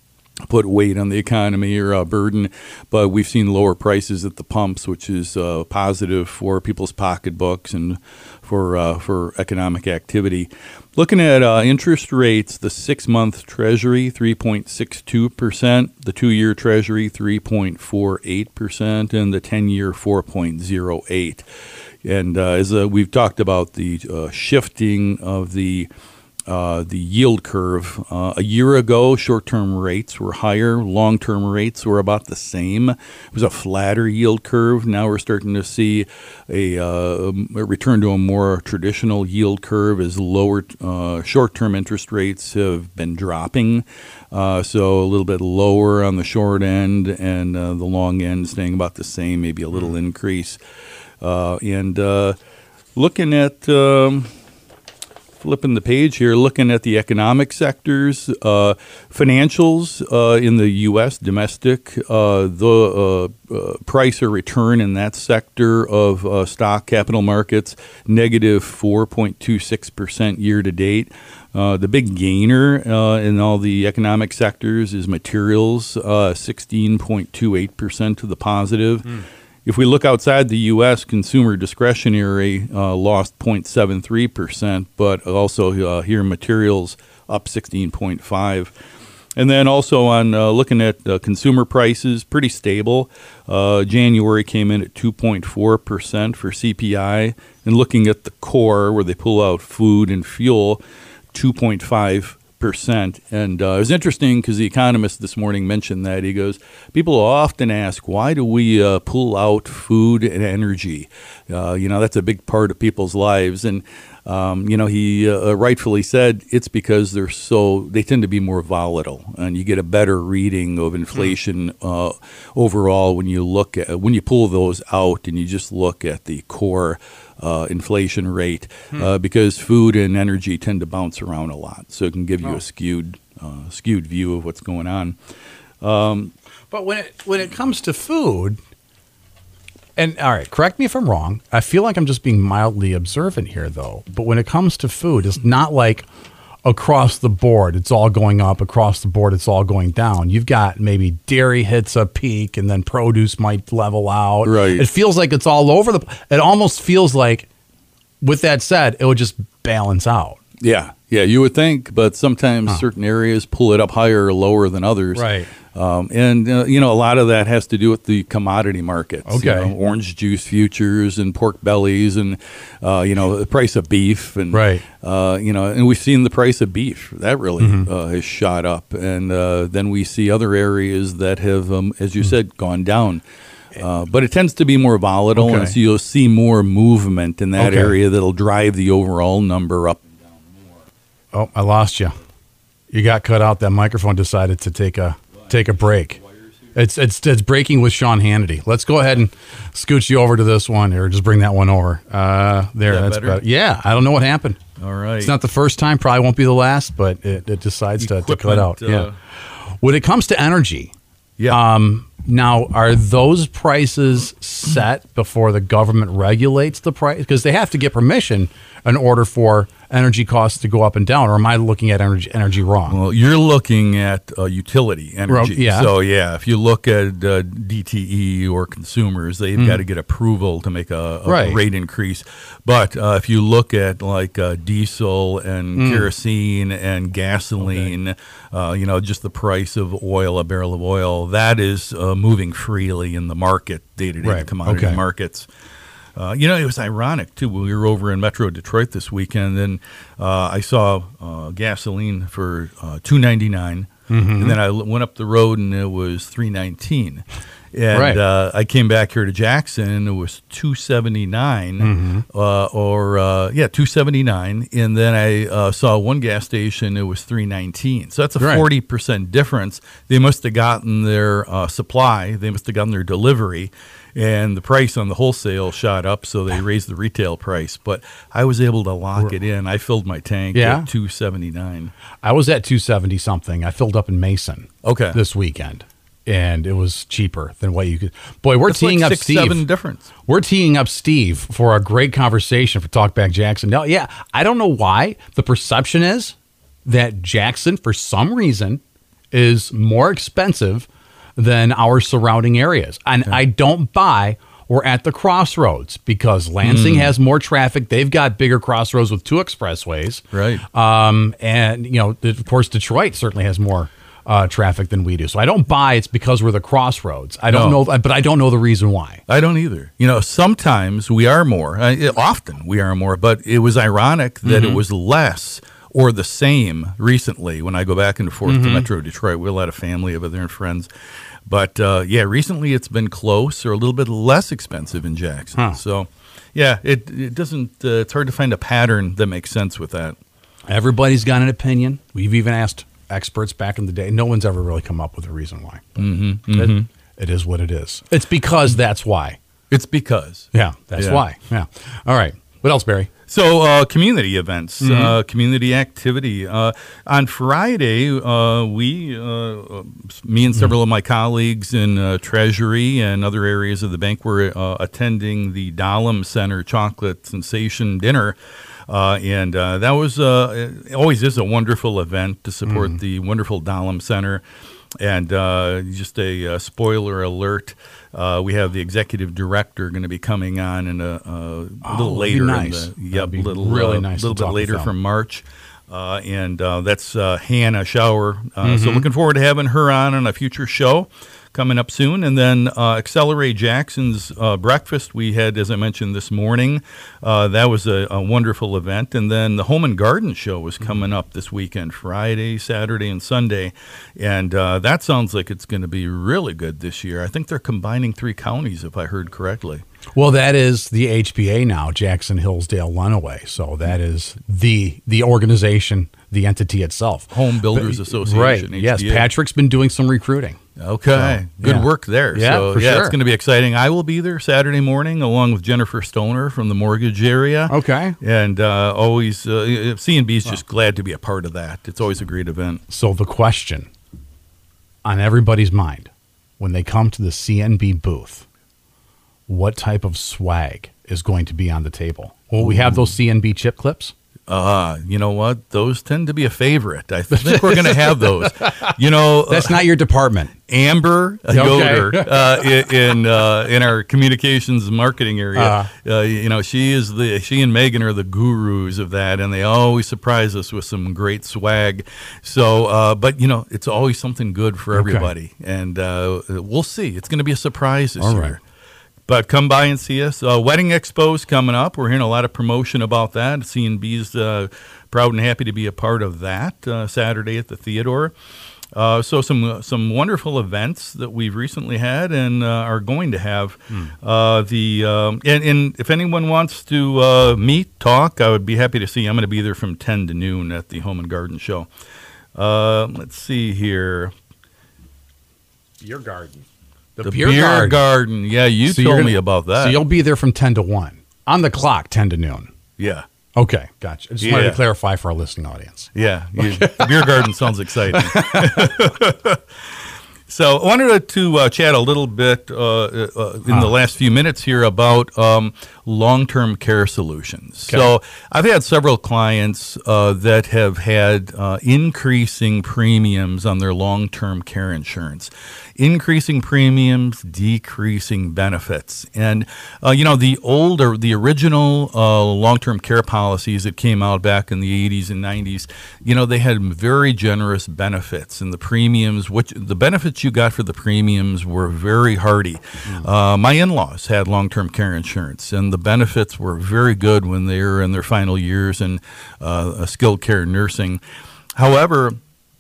Put weight on the economy or a burden, but we've seen lower prices at the pumps, which is uh, positive for people's pocketbooks and for uh, for economic activity. Looking at uh, interest rates, the six-month Treasury, three point six two percent, the two-year Treasury, three point four eight percent, and the ten-year, four point zero eight. And uh, as uh, we've talked about the uh, shifting of the Uh, the yield curve. Uh, a year ago, short-term rates were higher. Long-term rates were about the same. It was a flatter yield curve. Now we're starting to see a, uh, a return to a more traditional yield curve as lower uh, short-term interest rates have been dropping. Uh, so a little bit lower on the short end and uh, the long end staying about the same, maybe a little increase. Uh, and uh, looking at... Um, Flipping the page here, looking at the economic sectors, uh, financials uh, in the U S, domestic, uh, the uh, uh, price or return in that sector of uh, stock capital markets, negative four point two six percent year to date. Uh, the big gainer uh, in all the economic sectors is materials, uh, sixteen point two eight percent to the positive. Mm. If we look outside the U S, consumer discretionary uh, lost zero point seven three percent, but also uh, here materials up sixteen point five. And then also on uh, looking at uh, consumer prices, pretty stable. Uh, January came in at two point four percent for C P I. And looking at the core, where they pull out food and fuel, two point five percent. And uh, it was interesting because the economist this morning mentioned that. He goes, people often ask, why do we uh, pull out food and energy? Uh, you know, that's a big part of people's lives. And, um, you know, he uh, rightfully said it's because they're so, they tend to be more volatile. And you get a better reading of inflation uh, overall when you look at, when you pull those out and you just look at the core Uh, inflation rate, uh, because food and energy tend to bounce around a lot, so it can give you oh. a skewed, uh, skewed view of what's going on. Um, but when it when it comes to food, and all right, correct me if I'm wrong. I feel like I'm just being mildly observant here, though. But when it comes to food, it's not like across the board it's all going up. Across the board, it's all going down. You've got maybe dairy hits a peak, and then produce might level out. Right. It feels like it's all over the. It almost feels like, with that said, it would just balance out. Yeah, yeah, you would think, but sometimes huh. certain areas pull it up higher or lower than others. Right. Um, and, uh, you know, a lot of that has to do with the commodity markets. Okay. You know, orange juice futures and pork bellies and, uh, you know, the price of beef. And, right. Uh, you know, and we've seen the price of beef. That really Mm-hmm. uh, has shot up. And uh, then we see other areas that have, um, as you mm. said, gone down. Uh, but it tends to be more volatile, Okay. and so you'll see more movement in that Okay. area that'll drive the overall number up. Oh, I lost you. You got cut out. That microphone decided to take a take a break. It's it's it's breaking with Sean Hannity. Let's go ahead and scooch you over to this one, or just bring that one over. Uh, there, Is that that's better? better. Yeah, I don't know what happened. All right. It's not the first time. Probably won't be the last, but it, it decides to, to cut out. uh, yeah. When it comes to energy, yeah. Um, now, are those prices set before the government regulates the price? Because they have to get permission in order for energy costs to go up and down. Or am I looking at energy energy wrong? Well, you're looking at uh, utility energy. Ro- yeah. So, yeah, if you look at uh, D T E or consumers, they've Mm. got to get approval to make a, a Right. rate increase. But uh, if you look at like uh, diesel and Mm. kerosene and gasoline, uh, you know, just the price of oil, a barrel of oil, that is uh, moving freely in the market, day-to-day Right. commodity Okay. markets. Uh, you know, it was ironic, too. We were over in Metro Detroit this weekend, and uh, I saw uh, gasoline for uh, two ninety-nine, Mhm. and then I l- went up the road, and it was three nineteen. And Right. uh, I came back here to Jackson, and it was two seventy-nine, Mhm. uh, or, uh, yeah, two seventy-nine. And then I uh, saw one gas station, it was three nineteen. So that's a Right. forty percent difference. They must have gotten their uh, supply, they must have gotten their delivery, and the price on the wholesale shot up, so they raised the retail price. But I was able to lock it in. I filled my tank Yeah. at two seventy-nine. I was at two seventy something. I filled up in Mason. Okay. This weekend, and it was cheaper than what you could. Boy, we're That's like teeing up six, Steve. seven difference. We're teeing up Steve for a great conversation for Talkback Jackson. Now, yeah, I don't know why the perception is that Jackson, for some reason, is more expensive than our surrounding areas, and I don't buy. We're at the crossroads because Lansing Mm. has more traffic. They've got bigger crossroads with two expressways. Right. Um, and, you know, of course, Detroit certainly has more uh, traffic than we do. So I don't buy it's because we're the crossroads. I don't No. know, but I don't know the reason why. I don't either. You know, sometimes we are more. Uh, often we are more, but it was ironic that Mhm. it was less or the same recently when I go back and forth to Mhm. Metro Detroit. We have a lot of family over there and friends. But, uh, yeah, recently it's been close or a little bit less expensive in Jackson. Huh. So, yeah, it, it doesn't, uh, it's hard to find a pattern that makes sense with that. Everybody's got an opinion. We've even asked experts back in the day. No one's ever really come up with a reason why. But Mm-hmm, it- mm-hmm. it is what it is. It's because that's why. It's because. Yeah, that's Yeah. why. Yeah. All right. What else, Barry? So, uh, community events, Mhm. uh, community activity. Uh, on Friday, uh, we, uh, uh, me and several of my colleagues in uh, Treasury and other areas of the bank were uh, attending the Dahlem Center Chocolate Sensation Dinner. Uh, and uh, that was, uh, it always is a wonderful event to support Mhm. the wonderful Dahlem Center. And uh, just a uh, spoiler alert, uh, we have the executive director going to be coming on in a, a Oh, little that'd be later. nice. In the, That'd yep, be little, really uh, nice to little bit talk with later them. from March. Uh, and uh, that's uh, Hannah Schauer. Uh, So Mhm. looking forward to having her on on a future show coming up soon. And then uh, Accelerate Jackson's uh, breakfast we had, as I mentioned, this morning. Uh, that was a, a wonderful event. And then the Home and Garden Show was coming up this weekend, Friday, Saturday, and Sunday. And uh, that sounds like it's going to be really good this year. I think they're combining three counties, if I heard correctly. Well, that is the H B A now, Jackson Hillsdale Lenawee. So that is the the organization, the entity itself. Home Builders But- Association, Right. H B A. Yes, Patrick's been doing some recruiting. Okay. So, Good yeah. work there. Yeah, so, for yeah, sure. it's going to be exciting. I will be there Saturday morning along with Jennifer Stoner from the mortgage area. Okay. And uh, always, uh, C and B is just glad to be a part of that. It's always a great event. So the question on everybody's mind when they come to the C N B booth, what type of swag is going to be on the table? Will we have those C N B chip clips? Uh, you know what? Those tend to be a favorite. I think we're going to have those. You know, That's uh, not your department. Amber Okay. Yoder uh, in in, uh, in our communications marketing area. Uh-huh. Uh, you know, she is the she and Megan are the gurus of that, and they always surprise us with some great swag. So, uh, but you know, it's always something good for Okay. everybody, and uh, we'll see. It's going to be a surprise this All year. right. But come by and see us. Uh, Wedding Expo's coming up. We're hearing a lot of promotion about that. C and B's uh, proud and happy to be a part of that uh, Saturday at the Theodore. Uh, so some uh, some wonderful events that we've recently had and uh, are going to have. Uh, the um, and, and if anyone wants to uh, meet, talk, I would be happy to see. I'm going to be there from ten to noon at the Home and Garden Show. Uh, let's see here. Your garden. The, beer, garden. garden. Yeah, you So you're told gonna- me about that. So you'll be there from ten to one. On the clock, ten to noon. Yeah. Okay, gotcha. I just wanted Yeah. to clarify for our listening audience. Yeah, you, the beer garden sounds exciting. So I wanted to uh, chat a little bit uh, uh, in the last few minutes here about um, long-term care solutions. Okay. So I've had several clients uh, that have had uh, increasing premiums on their long-term care insurance. Increasing premiums, decreasing benefits. And, uh, you know, the old or the original uh, long-term care policies that came out back in the eighties and nineties, you know, they had very generous benefits. And the premiums, which the benefits you got for the premiums were very hearty. Mm. Uh, my in-laws had long-term care insurance, and the benefits were very good when they were in their final years in uh, skilled care nursing. However,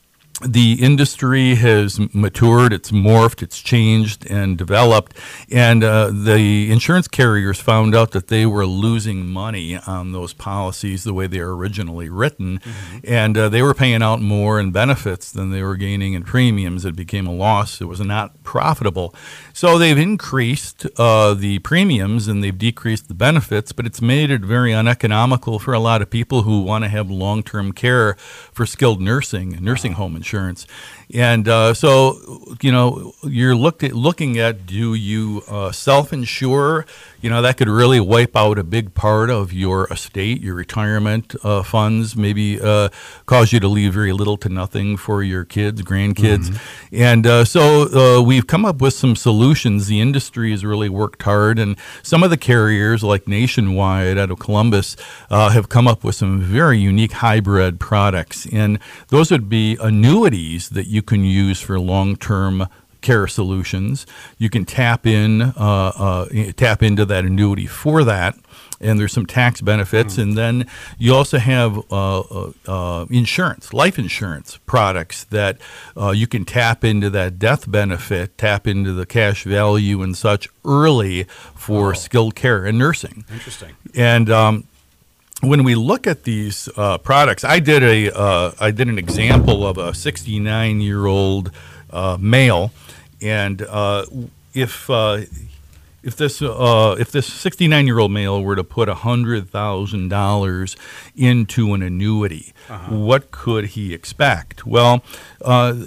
the industry has matured, it's morphed, it's changed and developed, and uh, the insurance carriers found out that they were losing money on those policies the way they were originally written, mm-hmm. and uh, they were paying out more in benefits than they were gaining in premiums. It became a loss. It was not profitable. So they've increased uh, the premiums and they've decreased the benefits, but it's made it very uneconomical for a lot of people who want to have long-term care for skilled nursing, nursing home insurance. Insurance. And uh, so, you know, you're looked at, looking at, do you uh, self-insure? You know, that could really wipe out a big part of your estate, your retirement uh, funds, maybe uh, cause you to leave very little to nothing for your kids, grandkids. Mm-hmm. And uh, so uh, we've come up with some solutions. The industry has really worked hard, and some of the carriers, like Nationwide out of Columbus, uh, have come up with some very unique hybrid products. And those would be annuities that you can use for long-term care solutions. You can tap in, uh, uh, tap into that annuity for that, and there's some tax benefits. Mm. And then you also have uh, uh, uh, insurance, life insurance products that uh, you can tap into that death benefit, tap into the cash value and such early for oh. skilled care and nursing. Interesting. And um, when we look at these uh, products, I did a uh, I did an example of a sixty-nine year old uh, male, and uh, if uh, if this uh, if this sixty-nine year old male were to put a hundred thousand dollars into an annuity, uh-huh. what could he expect? Well, uh,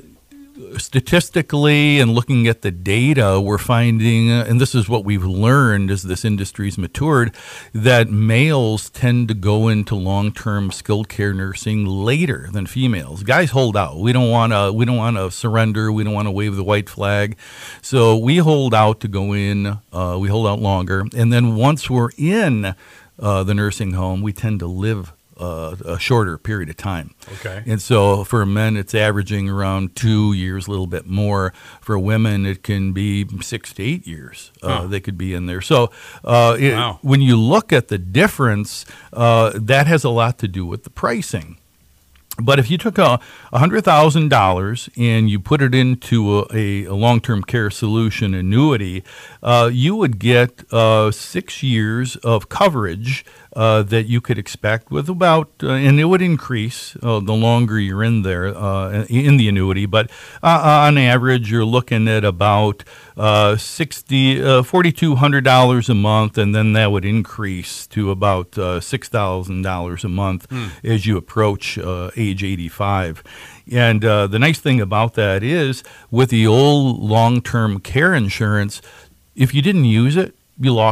statistically and looking at the data, we're finding, uh, and this is what we've learned as this industry's matured, that males tend to go into long-term skilled care nursing later than females. Guys hold out. We don't want to. We don't want to surrender. We don't want to wave the white flag. So we hold out to go in. Uh, we hold out longer, and then once we're in uh, the nursing home, we tend to live Uh, a shorter period of time. Okay. And so for men, it's averaging around two years, a little bit more. For women, it can be six to eight years. Uh, Huh. They could be in there. So uh, it, Wow. when you look at the difference, uh, that has a lot to do with the pricing. But if you took a one hundred thousand dollars and you put it into a, a long-term care solution annuity, uh, you would get uh, six years of coverage uh, that you could expect with about, uh, and it would increase uh, the longer you're in there, uh, in the annuity. But uh, on average, you're looking at about uh, sixty, uh, forty-two hundred dollars a month, and then that would increase to about uh, six thousand dollars a month Hmm. as you approach uh, age eighty-five. And uh, the nice thing about that is, with the old long-term care insurance, if you didn't use it, you lost it.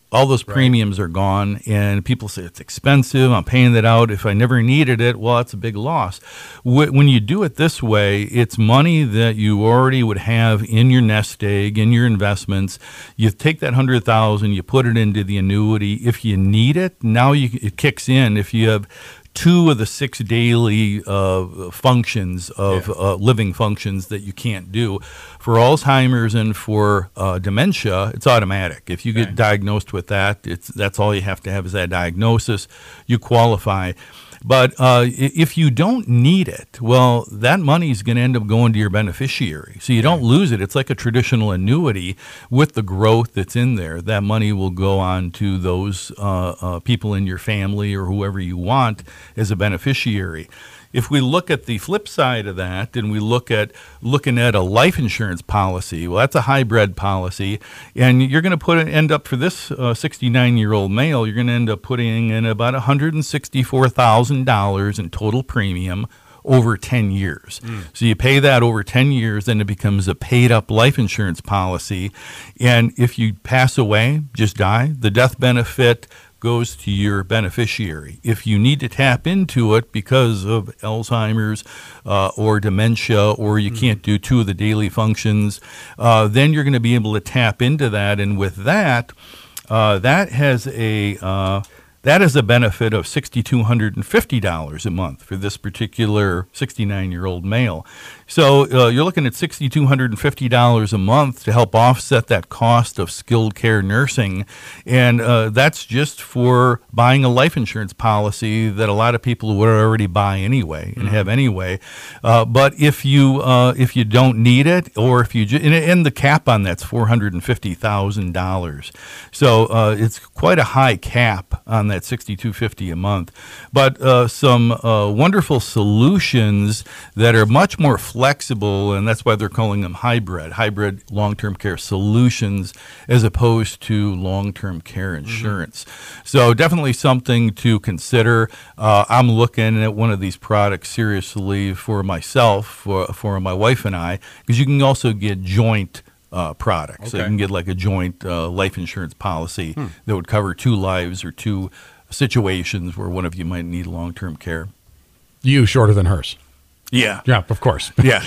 All those premiums are gone, and people say it's expensive. I'm paying that out. If I never needed it, well, that's a big loss. When you do it this way, it's money that you already would have in your nest egg, in your investments. You take that one hundred thousand dollars, you put it into the annuity. If you need it, now you, it kicks in. If you have two of the six daily uh, functions of yeah. uh, living functions that you can't do. For Alzheimer's and for uh, dementia, it's automatic. If you get okay. diagnosed with that, it's that's all you have to have is that diagnosis. You qualify. But uh, if you don't need it, well, that money is going to end up going to your beneficiary. So you don't lose it. It's like a traditional annuity with the growth that's in there. That money will go on to those uh, uh, people in your family or whoever you want as a beneficiary. If we look at the flip side of that and we look at looking at a life insurance policy, well, that's a hybrid policy, and you're going to put it, end up for this uh, sixty-nine-year-old male, you're going to end up putting in about one hundred sixty-four thousand dollars in total premium over ten years. Mm. So you pay that over ten years, then it becomes a paid-up life insurance policy, and if you pass away, just die, the death benefit goes to your beneficiary. If you need to tap into it because of Alzheimer's uh, or dementia, or you mm. can't do two of the daily functions, uh, then you're going to be able to tap into that. And with that, uh, that has a uh, that is a benefit of six thousand two hundred fifty dollars a month for this particular sixty-nine-year-old male. So uh, you're looking at six thousand two hundred fifty dollars a month to help offset that cost of skilled care nursing. And uh, that's just for buying a life insurance policy that a lot of people would already buy anyway and mm-hmm. have anyway. Uh, but if you uh, if you don't need it, or if you ju- and, and the cap on that's four hundred fifty thousand dollars. So uh, it's quite a high cap on that six thousand two hundred fifty dollars a month. But uh, some uh, wonderful solutions that are much more flexible, and that's why they're calling them hybrid, hybrid long-term care solutions as opposed to long-term care insurance. Mm-hmm. So definitely something to consider. Uh, I'm looking at one of these products seriously for myself, for, for my wife and I, because you can also get joint Uh, products. Okay. So you can get like a joint uh, life insurance policy hmm. that would cover two lives or two situations where one of you might need long-term care. You shorter than hers. Yeah. Yeah, of course. Yeah.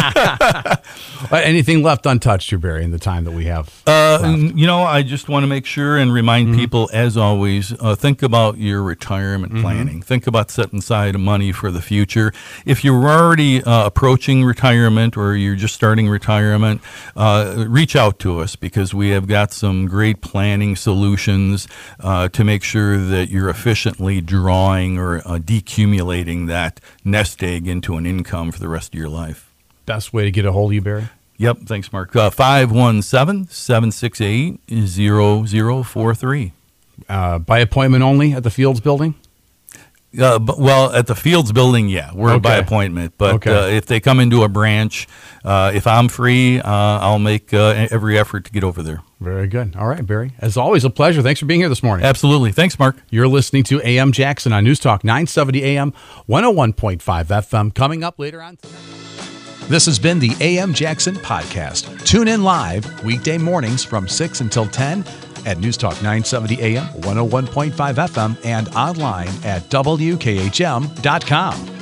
Anything left untouched here, Barry, in the time that we have? Uh, you know, I just want to make sure and remind mm-hmm. people, as always, uh, think about your retirement mm-hmm. planning. Think about setting aside money for the future. If you're already uh, approaching retirement or you're just starting retirement, uh, reach out to us, because we have got some great planning solutions uh, to make sure that you're efficiently drawing or uh, decumulating that nest egg into an income for the rest of your life. Best way to get a hold of you, Barry? Yep, thanks, Mark. Uh, five one seven, seven six eight, zero zero four three. Uh, by appointment only at the Fields building? Uh, but, well, at the Fields building, yeah, we're okay. by appointment. But okay. uh, if they come into a branch, uh, if I'm free, uh, I'll make uh, every effort to get over there. Very good. All right, Barry. As always, a pleasure. Thanks for being here this morning. Absolutely. Thanks, Mark. You're listening to A M Jackson on News Talk nine seventy A M, one oh one point five F M. Coming up later on tonight. This has been the A M Jackson Podcast. Tune in live weekday mornings from six until ten at News Talk nine seventy A M, one oh one point five F M, and online at W K H M dot com.